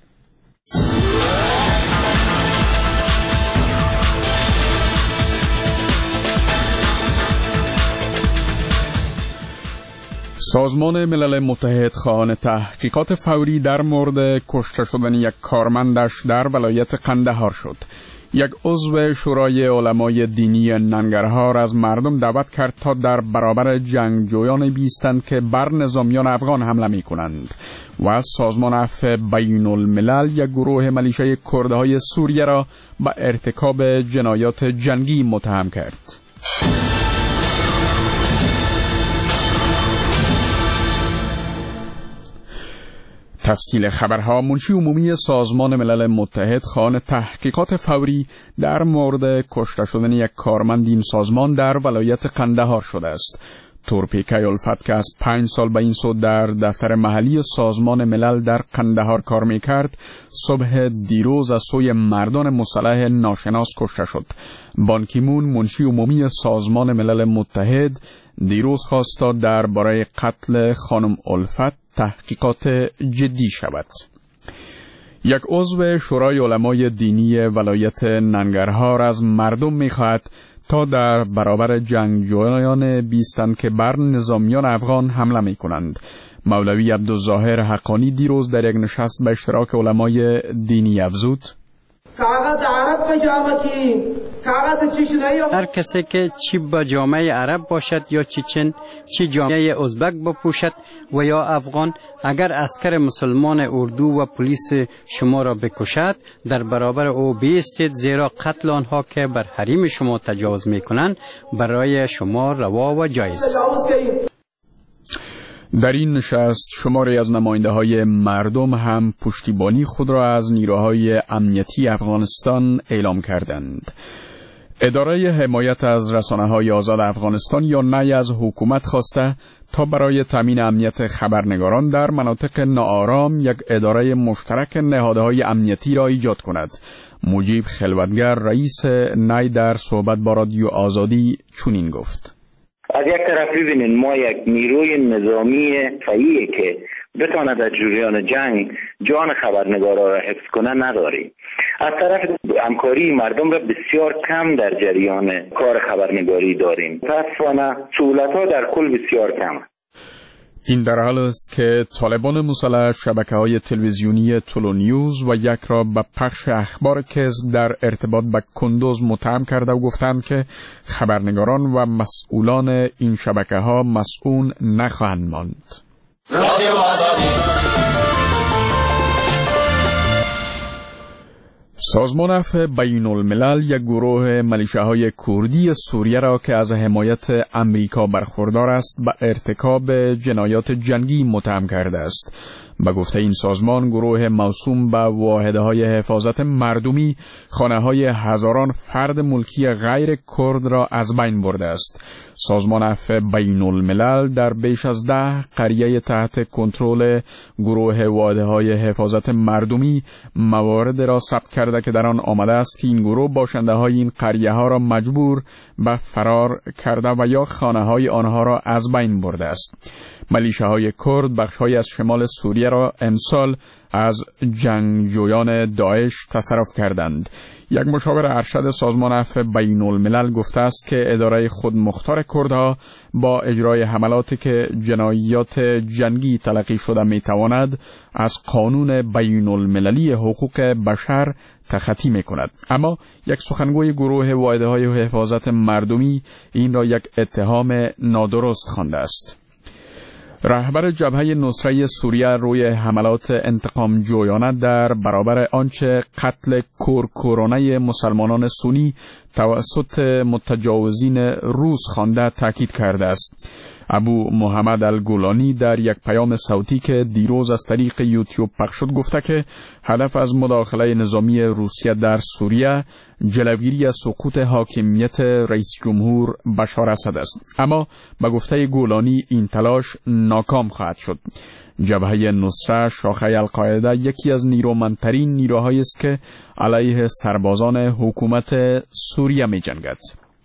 سازمان ملل متحد خواهان تحقیقات فوری در مورد کشته شدن یک کارمندش در ولایت قندهار شد. یک عضو شورای علمای دینی ننگرهار از مردم دعوت کرد تا در برابر جنگجویان بیستند که بر نظامیان افغان حمله می کنند و سازمان عفو بین الملل یک گروه ملیشه کردهای سوریه را به ارتکاب جنایات جنگی متهم کرد. تفصیل خبرها. منشی عمومی سازمان ملل متحد خواهان تحقیقات فوری در مورد کشته شدن یک کارمند این سازمان در ولایت قندهار شده است. تورپیکه الفت که از پنج سال به این سو در دفتر محلی سازمان ملل در قندهار کار میکرد، صبح دیروز از سوی مردان مسلح ناشناس کشته شد. بان کی مون، منشی عمومی سازمان ملل متحد، دیروز خواست تا درباره قتل خانم الفت تحقیقات جدی شود. یک عضو شورای علمای دینی ولایت ننگرهار از مردم می‌خواهد تا در برابر جنگجویان بیستند که بر نظامیان افغان حمله می‌کنند. مولوی عبدالظاهر حقانی دیروز در یک نشست به اشتراک علمای دینی افزود: هر کسی که چی با جامعه عرب باشد یا چیچن، چی جامعه ازبک بپوشد و یا افغان، اگر عسکر مسلمان اردو و پلیس شما را بکشد، در برابر او بیستید، زیرا قتل آنها که بر حریم شما تجاوز میکنند برای شما روا و جایز است. در این نشست شماری از نماینده های مردم هم پشتیبانی خود را از نیروهای امنیتی افغانستان اعلام کردند. اداره حمایت از رسانه‌های آزاد افغانستان یا نی از حکومت خواسته تا برای تامین امنیت خبرنگاران در مناطق ناآرام یک اداره مشترک نهادهای امنیتی را ایجاد کند. مجیب خلوتگر، رئیس نی، در صحبت با رادیو آزادی چنین گفت: از یک طرف ببینید ما یک نیروی نظامی فعیه که بتواند در جریان جنگ جان خبرنگارا را حفظ کنه نداریم. از طرف همکاری مردم را بسیار کم در جریان کار خبرنگاری داریم. متاسفانه سهولت‌ها در کل بسیار کم. این در حال است که طالبان مسلح شبکه‌های تلویزیونی تولو نیوز و یک را به پخش اخبار کذب در ارتباط با کندوز متهم کرده و گفتند که خبرنگاران و مسئولان این شبکه‌ها مسئول نخواهند ماند. رادیو آزادی. سازمان عفو بین الملل یک گروه ملیشه‌های کردی سوریه را که از حمایت امریکا برخوردار است به ارتکاب جنایات جنگی متهم کرده است. به گفته این سازمان گروه موسوم به واحدهای حفاظت مردمی خانه‌های هزاران فرد ملکی غیر کرد را از بین برده است. سازمان عفو بین الملل در بیش از ده قریه تحت کنترل گروه واحدهای حفاظت مردمی موارد را ثبت کرده که در آن آمده است که این گروه باشنده های این قریه ها را مجبور به فرار کرده و یا خانه های آنها را از بین برده است. ملیشه های کرد بخش‌های از شمال سوریه را امسال از جنگجویان داعش تصرف کردند. یک مشاور ارشد سازمان عفو بین الملل گفته است که اداره خودمختار کردها با اجرای حملاتی که جنایات جنگی تلقی شده میتواند از قانون بین المللی حقوق بشر تخطی میکند. اما یک سخنگوی گروه واحدهای حفاظت مردمی این را یک اتهام نادرست خوانده است. رهبر جبهه نصره سوریه روی حملات انتقام جویانه در برابر آنچه قتل کورکورانه مسلمانان سنی توسط متجاوزین روس خوانده تاکید کرده است. ابو محمد الگولانی در یک پیام صوتی که دیروز از طریق یوتیوب پخش شد گفته که هدف از مداخله نظامی روسیه در سوریه جلوگیری از سقوط حاکمیت رئیس جمهور بشار اسد است. اما به گفته گولانی این تلاش ناکام خواهد شد. جبهه نصره شاخه القاعده یکی از نیرومندترین نیروهایی است که علیه سربازان حکومت سوریه می جنگد.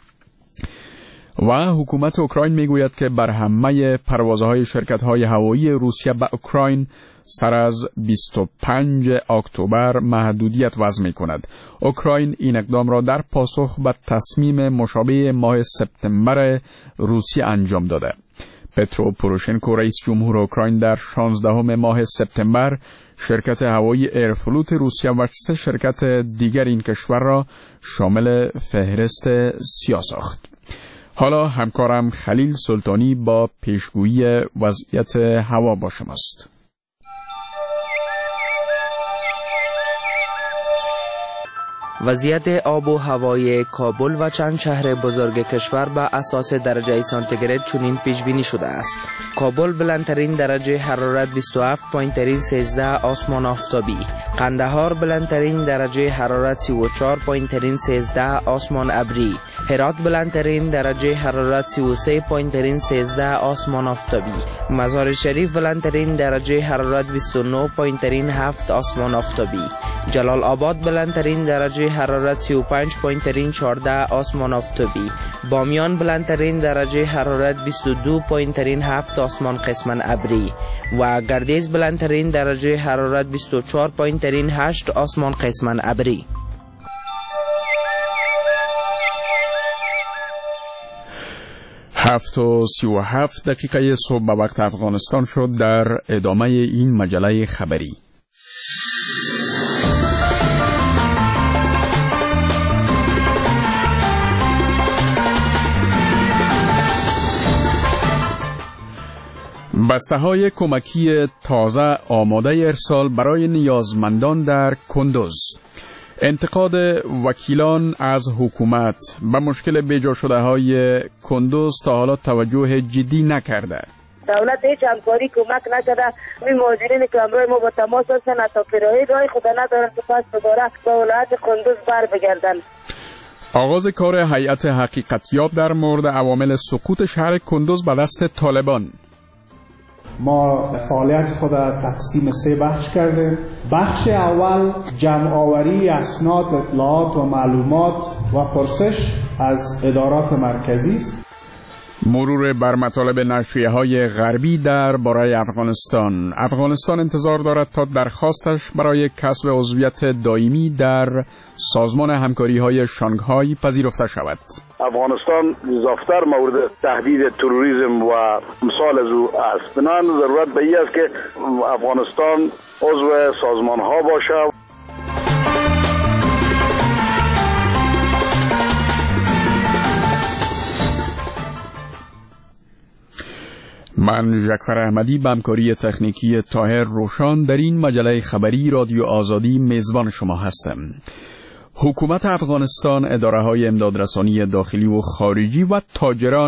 و حکومت اوکراین میگوید که بر همه پروازهای شرکت‌های هوایی روسیه به اوکراین سر از بیست و پنجم اکتبر محدودیت وضع می‌کند. اوکراین این اقدام را در پاسخ به تصمیم مشابه ماه سپتامبر روسیه انجام داده. پترو پوروشنکو رئیس جمهور اوکراین در شانزدهم ماه سپتامبر شرکت هوایی ایرفلوت روسیه و سه شرکت دیگر این کشور را شامل فهرست سیاه ساخت. حالا همکارم خلیل سلطانی با پیشگویی وضعیت هوا با شماست. وضعیت آب و هوای کابل و چند شهر بزرگ کشور به اساس درجه سانتیگراد چنین پیش بینی شده است. کابل بلندترین درجه حرارت بیست و هفت و سیزده آسمان آفتابی، قندهار بلندترین درجه حرارت سی و چهار و سیزده آسمان ابری، هرات بلندترین درجه حرارت سی و سه و سیزده آسمان آفتابی، مزار شریف بلندترین درجه حرارت بیست و نه و هفت آسمان آفتابی، جلال آباد بلندترین درجه حرارت سی و پنج و چهارده آسمان آفتابی، بامیان بلندترین درجه حرارت بیست و دو و هفت آسمان قسماً ابری و گردیز بلندترین درجه حرارت بیست و چهار و هشت آسمان قسماً ابری. هفت و سی و هفت دقیقه صبح به وقت افغانستان شد. در ادامه این مجله خبری بسته‌های کمکی تازه آماده ارسال برای نیازمندان در کندوز. انتقاد وکیلان از حکومت به مشکل بیجا شده های کندوز تا حالا توجه جدی نکرده. دولت هیچ همکاری کمک نکرده. این مهاجرین که همراه ما با تماس هستن تا کرایه راه خدا ندارن که پس دوباره به ولایت کندوز بر بگردن. آغاز کار هیئت حقیقتیاب در مورد عوامل سقوط شهر کندوز به دست طالبان. ما فعالیت خود تقسیم سه بخش کردیم. بخش اول جمع آوری اسناد، اطلاعات و معلومات و پرسش از ادارات مرکزی است. مرور بر مطالب نشریه‌های غربی در باره افغانستان. افغانستان انتظار دارد تا درخواستش برای کسب عضویت دائمی در سازمان همکاری‌های شانگهای پذیرفته شود. افغانستان اضافتر مورد تهدید تروریسم و امثال از او است. بنابراین ضرورت به این است که افغانستان عضو سازمان‌ها باشد. من جعفر احمدی به همکاری تکنیکی طاهر روشان در این مجله خبری رادیو آزادی میزبان شما هستم. حکومت افغانستان، اداره‌های امدادرسانی داخلی و خارجی و تاجران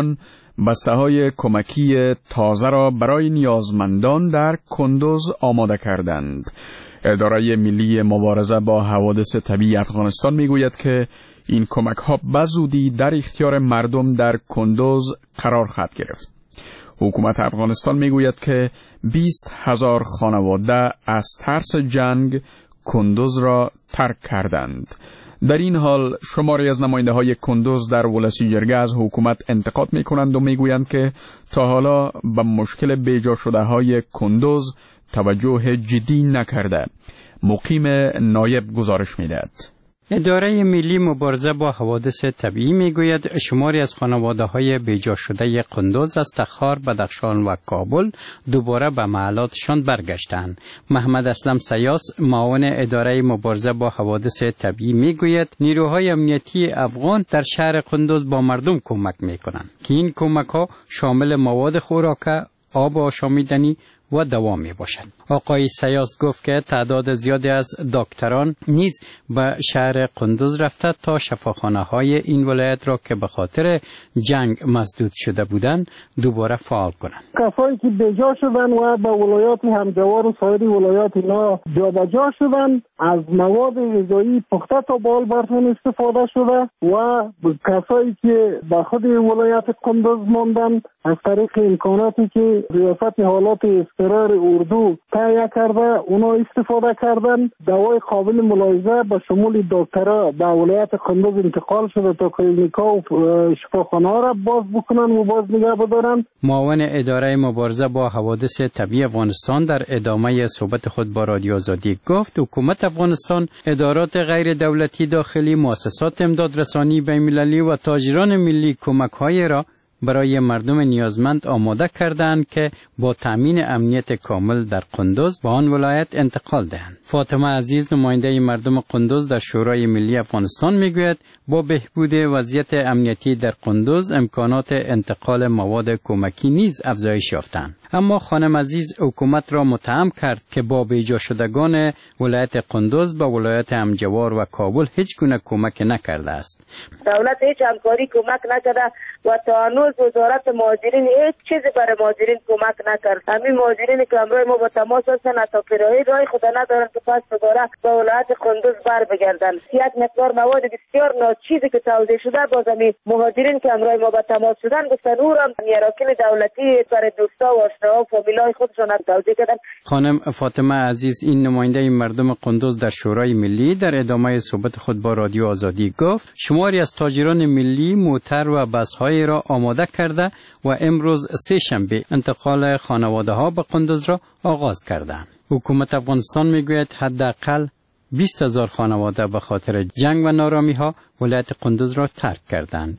بسته‌های کمکی تازه را برای نیازمندان در کندوز آماده کردند. اداره ملی مبارزه با حوادث طبیعی افغانستان میگوید که این کمک‌ها بزودی در اختیار مردم در کندوز قرار خواهد گرفت. حکومت افغانستان میگوید که بیست هزار خانواده از ترس جنگ کندوز را ترک کردند. در این حال شماری از نماینده های کندوز در ولسی جرگه از حکومت انتقاد می کنند و می گویند که تا حالا به مشکل بیجا شده های کندوز توجه جدی نکرده. مقیم نایب گزارش می دهد. اداره ملی مبارزه با حوادث طبیعی میگوید شماری از خانواده‌های بیجا شده قندوز از تخار، بدخشان و کابل دوباره به محلاتشان برگشتند. محمد اسلم سیاس، معاون اداره مبارزه با حوادث طبیعی میگوید نیروهای امنیتی افغان در شهر قندوز با مردم کمک میکنند که این کمک‌ها شامل مواد خوراک، آب آشامیدنی و دوا می باشد. آقای سیاس گفت که تعداد زیادی از دکتران نیز به شهر قندوز رفته تا شفاخانه های این ولایت را که به خاطر جنگ مسدود شده بودند دوباره فعال کنند. کسایی که بیجا شدند و به ولایات همجوار و سایر ولایات اینا جابجا شدند از مواد غذایی پخته تا بال برشون استفاده شده و کسایی که به خود ولایت قندوز ماندند از طریق امکاناتی که ریاست حالات اضطرار اردو تهیه کرده اونا استفاده کردن. دوای قابل ملاحظه به شمول دکترها به ولایت قندوز انتقال شده تا کلینیکا و شفاخانه ها را باز بکنن و باز نگه بدارن. معاون اداره مبارزه با حوادث طبیعی افغانستان در ادامه صحبت خود با رادیو آزادی گفت حکومت افغانستان، ادارات غیر دولتی داخلی، مؤسسات امدادرسانی بین‌المللی و تاجران ملی کمک‌های را برای مردم نیازمند آماده کردند که با تامین امنیت کامل در قندوز به آن ولایت انتقال دهند. فاطمه عزیز، نماینده مردم قندوز در شورای ملی افغانستان میگوید با بهبود وضعیت امنیتی در قندوز امکانات انتقال مواد کمکی نیز افزایش یافتند. اما خانم عزیز حکومت را متهم کرد که با بیجا شدگان ولایت قندوز به ولایت همجوار و کابل هیچ گونه کمک نکرده است. دولت هیچ همکاری کمک نکرده و تا هنوز وزارت مهاجرین هیچ چیزی برای مهاجرین کمک نکرد. همین مهاجرین که امروز ما با تماس هستن تا کرایه راه خود ندارن که پس دوباره به ولایت قندوز بر بگردن. یک مقدار مواد بسیار ناچیزی که توزیع شده باز همین مهاجرین که امروز ما با تماس شدن گفتن او را میراکین دولتی برای دوستا و آشناها و فامیلای خودشان توزیع کردن. خانم فاطمه عزیز، این نماینده مردم قندوز در شورای ملی در ادامه صحبت خود با رادیو آزادی گفت شماری از تاجران ملی موتر و بس‌های را آماده کرده و امروز سه شنبه انتقال خانواده ها به قندوز را آغاز کردند. حکومت افغانستان میگوید حداقل بیست هزار خانواده به خاطر جنگ و نارامی ها ولایت قندوز را ترک کردند.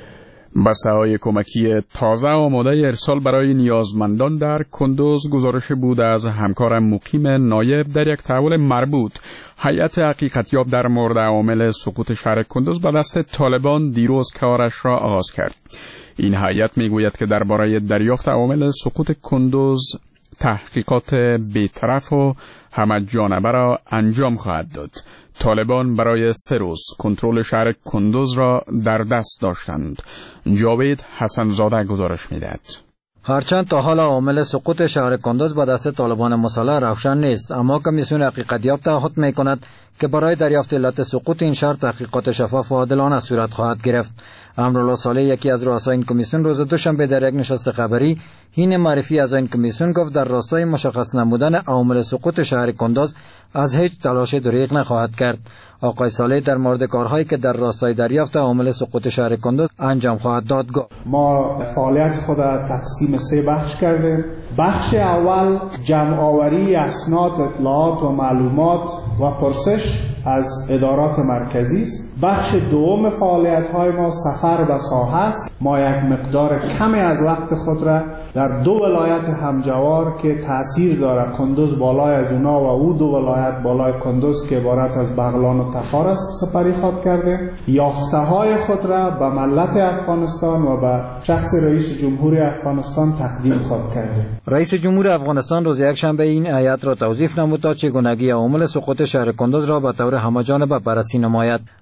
بسته‌های کمکی تازه آماده ارسال برای نیازمندان در کندوز گزارش بود از همکارم مقیم نایب در یک تحول مربوط. هیئت حقیقتیاب در مورد عوامل سقوط شهر کندوز به دست طالبان دیروز کارش را آغاز کرد. این هیئت میگوید که درباره دریافت عوامل سقوط کندوز تحقیقات بی‌طرف و همه جانبه را انجام خواهد داد. طالبان برای سه روز کنترل شهر کندوز را در دست داشتند. جاوید حسنزاده گزارش می‌دهد. هرچند تا حالا عامل سقوط شهر کندوز به دست طالبان مسلح روشن نیست، اما کمیسیون حقیقتیاب تعهد می‌کند که برای دریافت علت سقوط این شهر تحقیقات شفاف و عادلانه صورت خواهد گرفت. امرالله صالح، یکی از رؤسای این کمیسیون، روز دوشنبه در یک نشست خبری این معرفی از این کمیسیون گفت در راستای مشخص نمودن عوامل سقوط شهر کندوز از هیچ تلاش دریغ نخواهد کرد. آقای صالح در مورد کارهایی که در راستای دریافت عوامل سقوط شهر کندوز انجام خواهد داد گفت ما فعالیت خود تقسیم سه بخش کردیم. بخش اول جمع آوری اسناد، اطلاعات و معلومات و پرسش از ادارات مرکزی است. بخش دوم فعالیت های ما سفر به ساحه است. ما یک مقدار کمی از وقت خود را در دو ولایت همجوار که تاثیر داره، کندوز بالای از اونا و او دو ولایت بالای کندوز که عبارت از بغلان و تخار است، سپری خواد کرده. یافته های خود را به ملت افغانستان و به شخص رئیس جمهوری افغانستان تقدیم خواد کرده. رئیس جمهور افغانستان روز یکشنبه این هیئت را توصیف نمود تا چگونگی عوامل سقوط شهر کندوز را به طور همه‌جانبه بررسی نماید.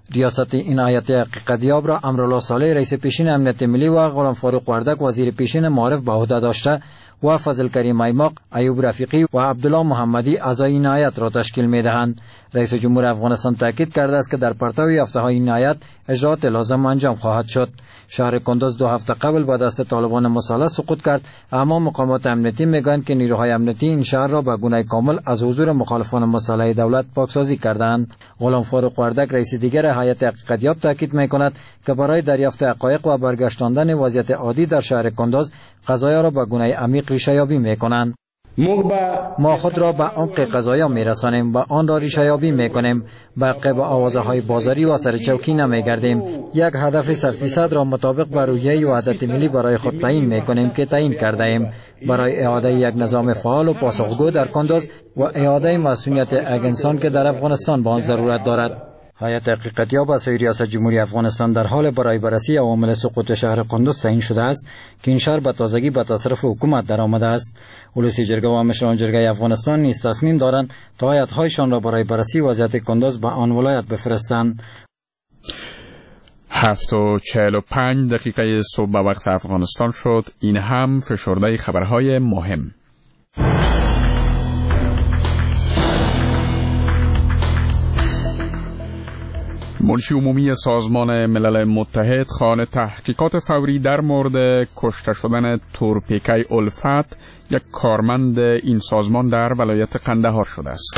ریاست این هیئت حقیقتیاب را امرالله صالح رئیس پیشین امنیت ملی و غلام فاروق وردک وزیر پیشین معارف به عهده داشته و فضل کریم ایماق، ایوب رفیقی و عبدالله محمدی اعضای این هیئت را تشکیل می‌دهند. رئیس جمهور افغانستان تاکید کرده است که در پرتو یافته‌های این هیئت اجراءات لازم انجام خواهد شد. شهر کندوز دو هفته قبل با دست طالبان مسلح سقوط کرد، اما مقامات امنیتی میگویند که نیروهای امنیتی این شهر را به گونه کامل از حضور مخالفان مسلح دولت پاکسازی کردند. غلام فاروق وردک رئیس دیگر هیئت حقیقتیاب تاکید می‌کند که برای دریافت حقایق و برگشتاندن وضعیت عادی در شهر کندوز قضایا را به گونه عمیق ریشه‌یابی می‌کنند. ما خود را به عمق قضایا میرسانیم و آن را ریشه‌یابی میکنیم. به به آوازهای بازاری و سرچوکی نمیگردیم. یک هدف صد درصد را مطابق بر رویه وحدت ملی برای خود تعیین میکنیم که تعیین کرده ایم برای اعاده یک نظام فعال و پاسخگو در کندوز و اعاده مسئولیت یک انسان که در افغانستان به آن ضرورت دارد. هیئت حقیقتیاب از ریاست جمهوری افغانستان در حال برای بررسی عوامل سقوط شهر کندوز تعیین شده است که این شهر به تازگی به تصرف حکومت درآمده است. ولسی جرگه و مشران جرگه افغانستان نیز تصمیم دارند تا هیئت‌هایشان را برای بررسی وضعیت کندوز به آن ولایت بفرستند. هفت و چهل و پنج دقیقه صبح به وقت افغانستان شد. این هم فشرده خبرهای مهم. منشی عمومی سازمان ملل متحد خواهان تحقیقات فوری در مورد کشته شدن تورپیکای الفت، یک کارمند این سازمان در ولایت قندهار شده است.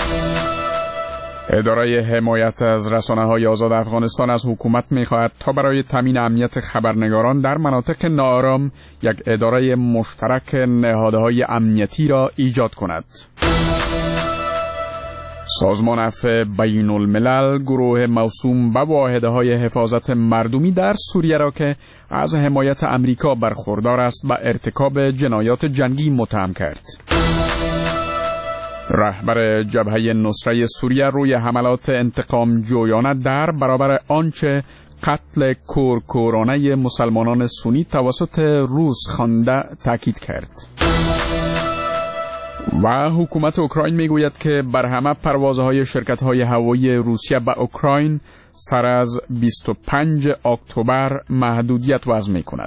اداره حمایت از رسانه‌های آزاد افغانستان از حکومت می‌خواهد تا برای تامین امنیت خبرنگاران در مناطق ناآرام یک اداره مشترک نهادهای امنیتی را ایجاد کند. سازمان عفو بین الملل گروه موسوم به واحدهای حفاظت مردمی در سوریه را که از حمایت امریکا برخوردار است به ارتکاب جنایات جنگی متهم کرد. رهبر جبهه نصره سوریه روی حملات انتقام جویانه در برابر آنچه قتل کورکورانه مسلمانان سنی توسط روس خوانده تاکید کرد. و حکومت اوکراین میگوید که بر همه پروازهای شرکت‌های هوایی روسیه به اوکراین سر از بیست و پنجم اکتبر محدودیت وضع می‌کند.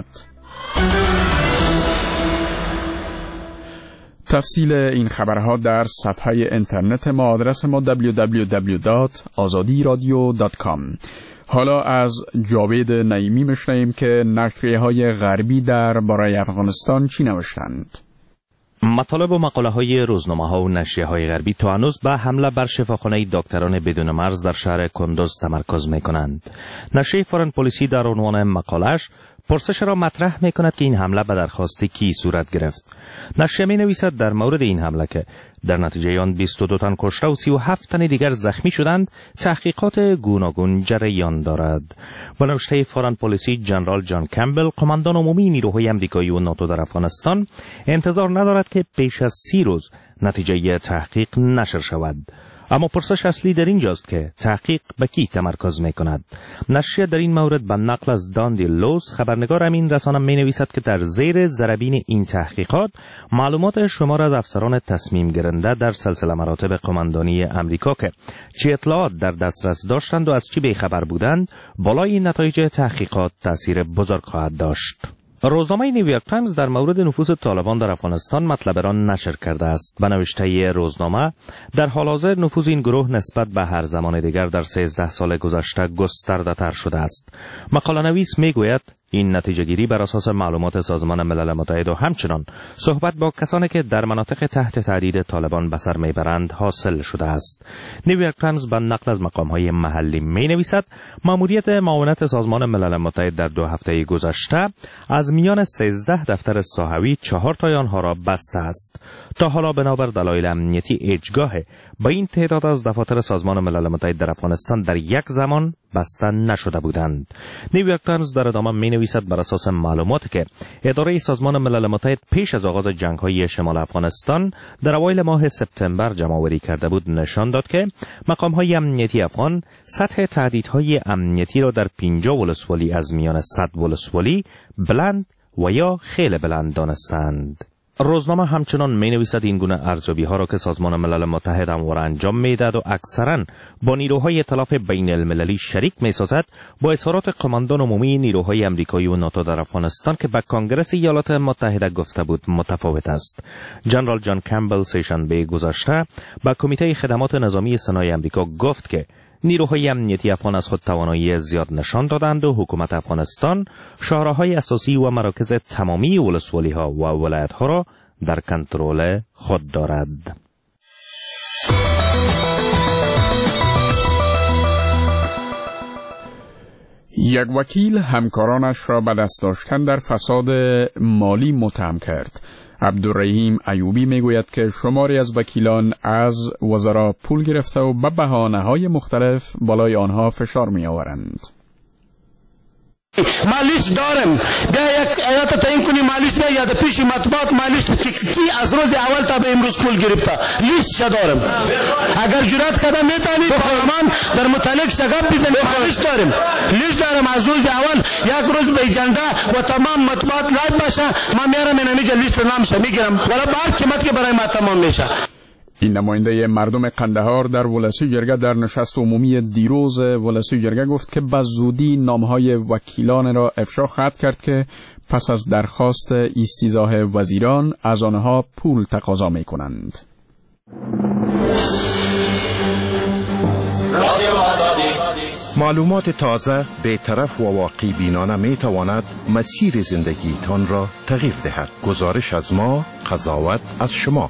تفصیل این خبرها در صفحه اینترنت ما، آدرس ما دبلیو دبلیو دبلیو دات آزادی رادیو دات کام. حالا از جاوید نعیمی میشنویم که نشریه‌های غربی در باره افغانستان چی نوشتند. مطالب و مقاله های روزنامه ها و نشریه های غربی تا هنوز به حمله بر شفاخانه دکتران بدون مرز در شهر کندوز تمرکز می کنند. نشریه فارن پلیسی در عنوان مقالش پرسش را مطرح می کند که این حمله به درخواست کی صورت گرفت. نشریه می نویسد در مورد این حمله که در نتیجه آن بیست و دو تن کشته و سی و هفت تن دیگر زخمی شدند، تحقیقات گوناگون جریان دارد. با نوشته فارن پلیسی، جنرال جان کمبل، قماندان عمومی نیروهای امریکایی و ناتو در افغانستان، انتظار ندارد که بیش از سی روز نتیجه تحقیق نشر شود. اما پرسش اصلی در اینجاست که تحقیق به کی تمرکز می کند. نشریه در این مورد به نقل از داندی لوز، خبرنگار همین رسانه، می نویسد که در زیر ضربین این تحقیقات معلومات شمار از افسران تصمیم گیرنده در سلسله مراتب قماندانی امریکا که چه اطلاعات در دسترس داشتند و از چی بیخبر بودند، بالای این نتایج تحقیقات تاثیر بزرگ خواهد داشت. روزنامه نیویورک تایمز در مورد نفوذ طالبان در افغانستان مطلب را نشر کرده است. به نوشته روزنامه، در حال حاضر نفوذ این گروه نسبت به هر زمان دیگر در سیزده سال گذشته گسترده تر شده است. مقاله نویس می گوید این نتیجه گیری بر اساس معلومات سازمان ملل متحد و همچنان صحبت با کسانی که در مناطق تحت تهدید طالبان به سر میبرند حاصل شده است. نیویورک تایمز به نقل از مقام‌های محلی می نویسد مأموریت معاونت سازمان ملل متحد در دو هفته گذشته از میان سیزده دفتر ساحوی چهار تای آنها را بسته است. تا حالا بنابر دلایل امنیتی اجگاه با این تعداد از دفاتر سازمان ملل متحد در افغانستان در یک زمان بسته نشده بودند. نیویورک تایمز در ادامه می نویسد بر اساس معلوماتی که اداره سازمان ملل متحد پیش از آغاز جنگ‌های شمال افغانستان در اوایل ماه سپتامبر جمع‌آوری کرده بود، نشان داد که مقام‌های امنیتی افغان سطح تهدیدهای امنیتی را در پنجاه ولسوالی از میان صد ولسوالی بلند و یا خیلی بلند دانستند. روزنامه همچنان می نویسد این گونه ارزیابی ها را که سازمان ملل متحد همواره انجام می دهد و اکثرا با نیروهای ائتلاف بین المللی شریک می سازد با اظهارات قماندان عمومی نیروهای امریکایی و ناتو در افغانستان که به کنگره ایالات متحده گفته بود متفاوت است. جنرال جان کمبل سه‌شنبه گذشته به کمیته خدمات نظامی سنای امریکا گفت که نیروهای امنیتی افغان از خود توانایی زیاد نشان دادند و حکومت افغانستان شهرهای اساسی و مراکز تمامی ولسوالی ها و ولایت ها را در کنترل خود دارد. یک وکیل همکارانش را به دست داشتن در فساد مالی متهم کرد. عبدالرحیم ایوبی میگوید که شماری از وکیلان از وزرا پول گرفته و به بهانه‌های مختلف بالای آنها فشار می‌آورند. ما لیست دارم، بیا یک ایات تعیین کنی، ما لیست بیا یاد پیش مطبوعات ما لیست کی از روز اول تا به امروز پول گرفته لیست چه دارم. اگر جرأت کردم میتونی پارلمان در متعلق سگاب بزنی، لیست دارم لیست دارم از روز اول یک روز به اجنده و تمام مطبوعات لایو باشه، ما میارم این اینجا لیست نامش میگیرم ولی بار قیمت که برای ما تمام میشه. این نماینده مردم قندهار در ولسی جرگه در نشست عمومی دیروز ولسی جرگه گفت که به زودی نامهای وکیلان را افشا خواهد کرد که پس از درخواست استیضاح وزیران از آنها پول تقاضا می کنند. معلومات تازه، بی‌طرف و واقعی بینانه می تواند مسیر زندگیتان را تغییر دهد. گزارش از ما، قضاوت از شما.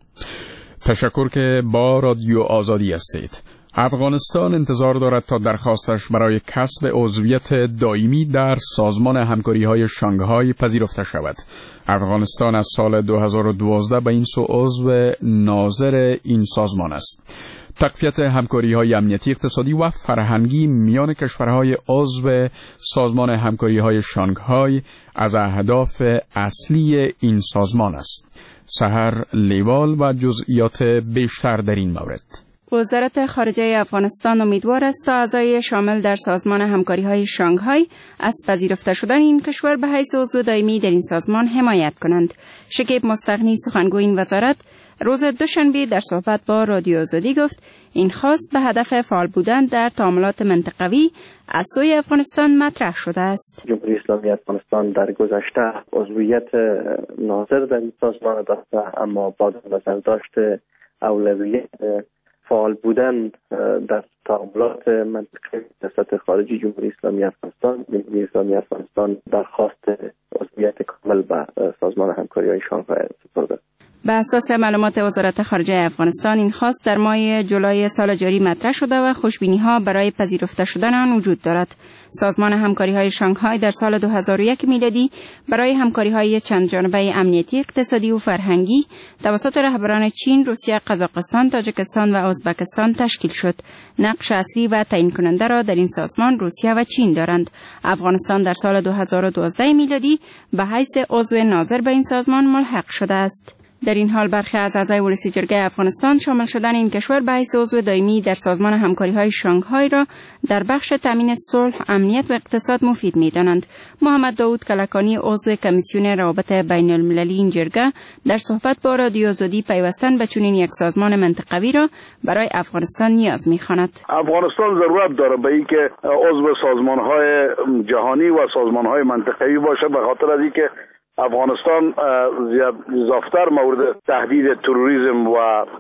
تشکر که با رادیو آزادی هستید. افغانستان انتظار دارد تا درخواستش برای کسب عضویت دائمی در سازمان همکاری‌های شانگهای پذیرفته شود. افغانستان از سال دو هزار و دوازده به این سو عضو ناظر این سازمان است. تقویت همکاری‌های امنیتی، اقتصادی و فرهنگی میان کشورهای عضو سازمان همکاری‌های شانگهای از اهداف اصلی این سازمان است. سحر لیوال و جزئیات بیشتر در این مورد. وزارت خارجه افغانستان امیدوار است تا اعضای شامل در سازمان همکاری‌های شانگهای از پذیرفته شدن این کشور به حیث عضو دائمی در این سازمان حمایت کنند. شکیب مستغنی سخنگوی این وزارت روز دوشنبه در صحبت با رادیو آزادی گفت این خواست به هدف فعال بودن در تعاملات منطقوی از سوی افغانستان مطرح شده است. جمهوری اسلامی افغانستان در گذشته عضویت ناظر در این سازمان داشته، اما با نظر داشت اولویت فعال بودن در تعاملات منطقوی سیاست خارجی جمهوری اسلامی افغانستان، جمهوری اسلامی افغانستان درخواست عضویت کامل به سازمان همکاری‌های شانگهای سپرده. به اساس معلومات وزارت خارجه افغانستان این خواست در ماه جولای سال جاری مطرح شده و خوشبینی‌ها برای پذیرفته شدن آن وجود دارد. سازمان همکاری‌های شانگهای در سال دو هزار و یک میلادی برای همکاری‌های چند جانبه امنیتی، اقتصادی و فرهنگی توسط رهبران چین، روسیه، قزاقستان، تاجیکستان و ازبکستان تشکیل شد. نقش اصلی و تعیین کننده را در این سازمان روسیه و چین دارند. افغانستان در سال دو هزار و دوازده میلادی به حیث عضو ناظر به این سازمان ملحق شده است. در این حال برخی از اعضای ولسی جرگه افغانستان شامل شدن این کشور به حیث عضو دائمی در سازمان همکاری‌های شانگهای را در بخش تامین صلح، امنیت و اقتصاد مفید می‌دانند. محمد داود کلکانی عضو کمیسیون روابط بین المللی این جرگه در صحبت با رادیو آزادی پیوستن به چنین یک سازمان منطقوی را برای افغانستان نیاز می‌خواند. افغانستان ضرورت داره به اینکه عضو سازمان‌های جهانی و سازمان‌های منطقوی باشه، به خاطر از اینکه افغانستان زیاد زافتر مورد تهدید تروریسم و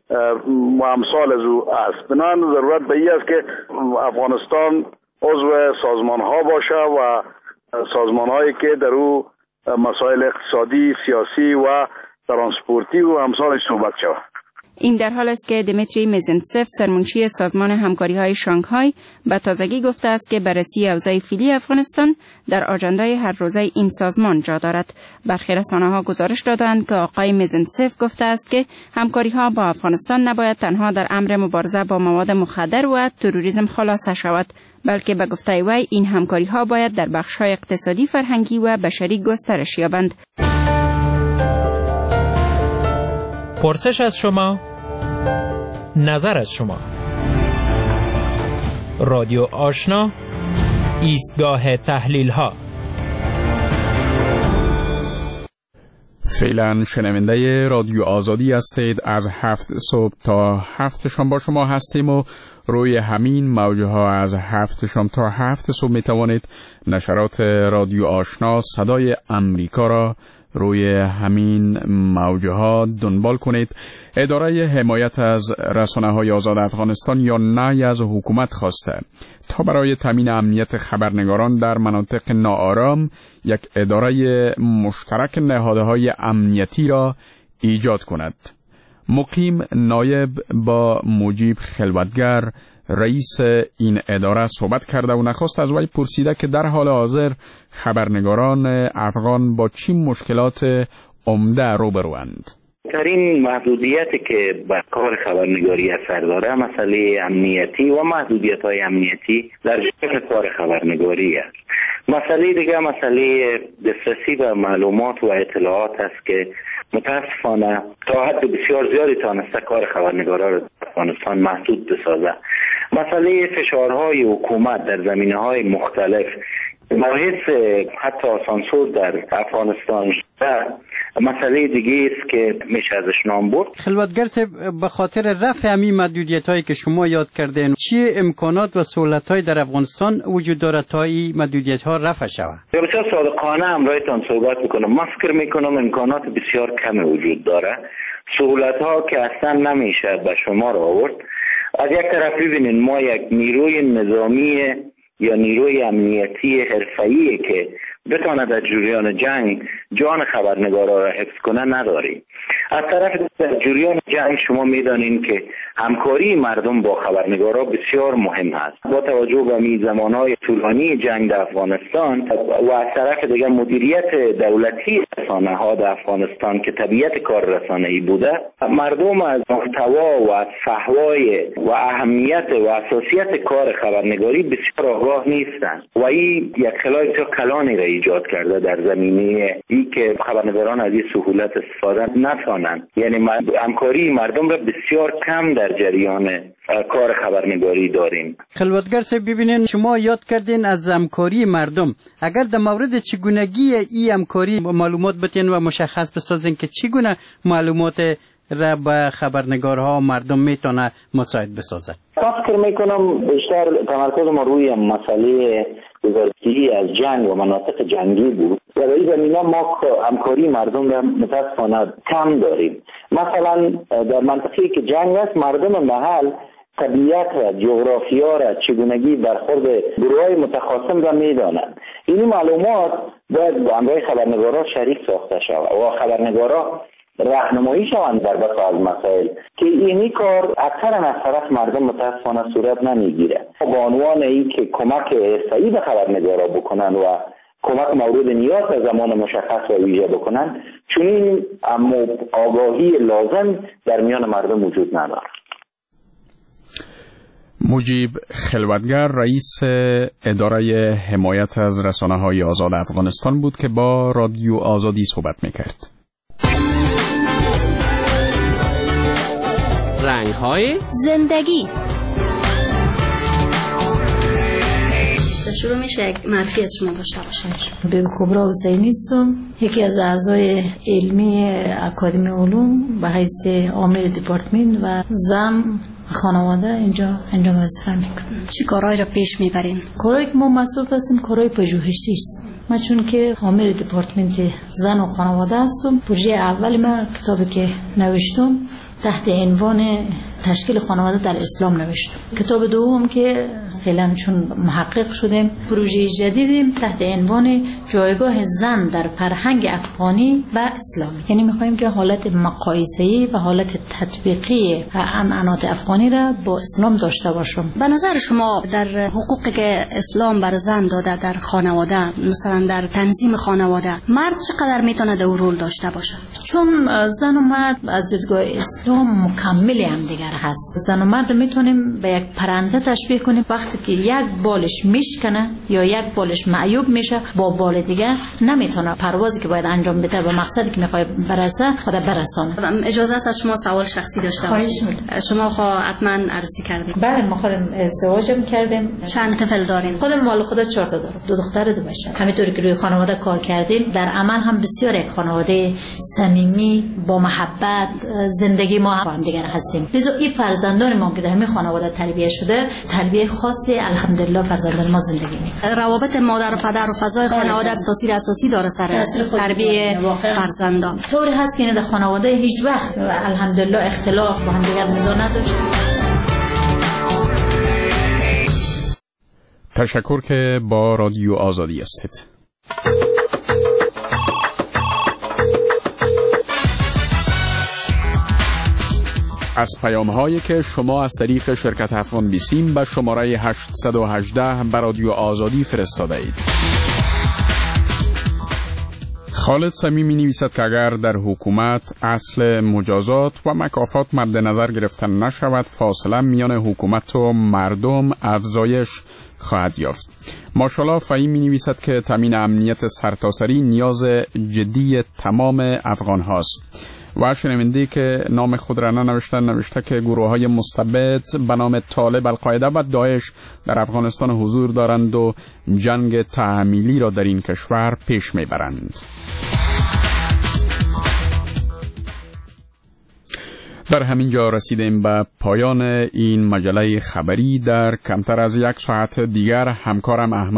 و امثال از او است. بنابراین ضرورت به این است که افغانستان عضو سازمان ها باشه و سازمان هایی که در او مسائل اقتصادی، سیاسی و ترانسپورتی و امثالش صحبت شود. این در حال است که دمیتری مزنتسف سرمنشی سازمان همکاری‌های شانگهای به تازگی گفته است که بررسی اوضاع فعلی افغانستان در آژاندای هر روزه این سازمان جا دارد. برخی رسانه‌ها گزارش دادند که آقای مزنتسف گفته است که همکاری‌ها با افغانستان نباید تنها در امر مبارزه با مواد مخدر و تروریسم خلاصه شود، بلکه به گفته وی این همکاری‌ها باید در بخش‌های اقتصادی، فرهنگی و بشری گسترش یابند. پرسش از شما، نظر از شما. رادیو آشنا، ایستگاه تحلیل ها. فعلا شنونده رادیو آزادی هستید. از هفت صبح تا هفت شام با شما هستیم و روی همین موجه ها از هفت شام تا هفت صبح می توانید نشرات رادیو آشنا صدای امریکا را روی همین موجه ها دنبال کنید. اداره حمایت از رسانه های آزاد افغانستان یا نای از حکومت خواسته تا برای تامین امنیت خبرنگاران در مناطق ناآرام یک اداره مشترک نهادهای امنیتی را ایجاد کند. مقیم نایب با مجیب خلوتگر رئیس این اداره صحبت کرده و نخواست از وی پرسیده که در حال حاضر خبرنگاران افغان با چه مشکلات عمده روبروند. ترین محدودیتی که بر کار خبرنگاری اثر داره مسئله امنیتی و محدودیت های امنیتی در جهت کار خبرنگاری است. مسئله دیگه مسئله دسترسی به معلومات و اطلاعات است که متاسفانه تا حد بسیار زیادی تانسته کار خبرنگاران را در افغانستان محدود بسازه. مسئله فشارهای حکومت در زمینه‌های مختلف مباحث حتی سانسور در افغانستان شده مسئله دیگه است که میشه ازش نام برد. خلوتگر صاحب، به خاطر رفع همین محدودیت هایی که شما یاد کردین چه امکانات و سهولت های در افغانستان وجود داره تا این محدودیت ها رفع شود؟ بسیار صادقانه همراهتان صحبت میکنم. من فکر میکنم امکانات بسیار کمی وجود داره. سهولت ها که اصلا نمیشه به شما را آورد. از یک طرف ببینید ما یک نیروی نظامی یا نیروی امنیتی حرفه‌ای که بتونه در جریان جنگ جان خبرنگارا را حفظ کنه نداریم. از طرف در جریان جنگ شما میدانین که همکاری مردم با خبرنگارا بسیار مهم است. با توجه به می زمانهای طولانی جنگ در افغانستان و از طرف دیگر مدیریت دولتی رسانه ها در افغانستان که طبیعت کار رسانه‌ای بوده، مردم از محتوا و از فحوای و اهمیت و اساسیت کار خبرنگاری بسیار آگاه نیستند و این یک خلای بسیار کلانی را ایجاد کرده در زمینه ای که خبرنگاران از این سهولت استفاده نتوانند. یعنی همکاری مردم را بسیار کم در جریان کار خبرنگاری داریم. خلوتگر صاحب، ببینین شما یاد کردین از همکاری مردم. اگر در مورد چگونگی این همکاری معلومات بتین و مشخص بسازین که چگونه معلومات را به خبرنگارها و مردم میتونه مساعد بسازه. فکر میکنم بیشتر تمرکز ما روی مسئله گزارشگیری از جنگ و مناطق جنگی بود و در این زمینه ما همکاری مردم را متاسفانه کم داریم. مثلا در منطقه‌ای که جنگ است مردم محل طبیعت را، جغرافیا را، چگونگی برخورد گروه‌های متخاصم را میدانند. این معلومات باید با همراه خبرنگارا شریک ساخته شود و خبرنگارا راهنمایی شوند در بخش از مسائل که اینی کار اکثرا از طرف مردم متاسفانه صورت نمیگیره. با عنوان این که کمک حرفه‌ای به خبرنگارا بکنن و کمک مورد نیاز در زمان مشخص و ویژه بکنن، چون این آگاهی لازم در میان مردم وجود نداره. مجیب خلوتگر رئیس اداره حمایت از رسانه‌های آزاد افغانستان بود که با رادیو آزادی صحبت میکرد. رنگ‌های زندگی. شروع میشه یک معرفی از شما داشته باشم. به کبرا حسینی هستم، یکی از اعضای علمی اکادمی علوم به حیث عامل دپارتمنت و زن خانواده اینجا انجام وظیفه میکنم. چه کارهایی را پیش میبرین؟ کارهایی که ما مسئول هستیم کارهای پژوهشی است. من چون که عامل دپارتمنت زن و خانواده هستم، پروژه اول من کتابی که نوشتم تحت عنوان تشکیل خانواده در اسلام نوشتم. کتاب دوم که فعلا چون محقق شدیم، پروژه جدیدیم تحت عنوان جایگاه زن در فرهنگ افغانی و اسلامی. یعنی می‌خوایم که حالت مقایسه‌ای و حالت تطبیقی عنعنات افغانی را با اسلام داشته باشم. به نظر شما در حقوقی که اسلام بر زن داده در خانواده، مثلا در تنظیم خانواده، مرد چقدر میتونه در رول داشته باشه؟ چون زن و مرد از دیدگاه اسلام مکمل هم دیگر هست. زن و مرد میتونیم به یک پرنده تشبیه کنیم. وقتی وقتی که یک بالش میشکنه یا یک بالش معیوب میشه با بال دیگه نمیتونه پروازی که باید انجام بده و مقصدی که میخواد برسه خود برسانه. اجازه است از شما سوال شخصی داشته باشم؟ شما خود حتما عروسی کردید؟ بله ما خودم ازدواجم کردیم. چند طفل دارین؟ خودم مال خود چهار تا دارم، دو دختر دو بچه. همینطوری که روی خانواده کار کردیم، در عمل هم بسیار یک خانواده صمیمی با محبت زندگی ما هم دیگر هستیم. لذا این فرزندان ما که در همین خانواده تربیت شده تربیت خاصی الحمدلله فرزندان ما زندگی میکنن. روابط مادر و پدر و فضای خانواده تاثیر اساسی داره سر تربیت فرزندان. طوری هست که در خانواده هیچ وقت الحمدلله اختلاف با هم دیگر نزاع نداشت. تشکر که با رادیو آزادی هستید. از پیام هایی که شما از طریق شرکت افغان بیسیم به شماره هشتصد و هجده به رادیو آزادی فرستاده اید. خالد صمیمی نویسد که اگر در حکومت اصل مجازات و مکافات مد نظر گرفته نشود فاصله میان حکومت و مردم افزایش خواهد یافت. ماشاءالله فهیم می نویسد که تامین امنیت سرتاسری نیاز جدی تمام افغان هاست. و شنونده که نام خود را ننوشته نوشته که گروه های مستبد به نام طالب، القاعده و داعش در افغانستان حضور دارند و جنگ تعمیلی را در این کشور پیش می برند. در همین جا رسیدیم به پایان این مجله خبری. در کمتر از یک ساعت دیگر همکارم احمد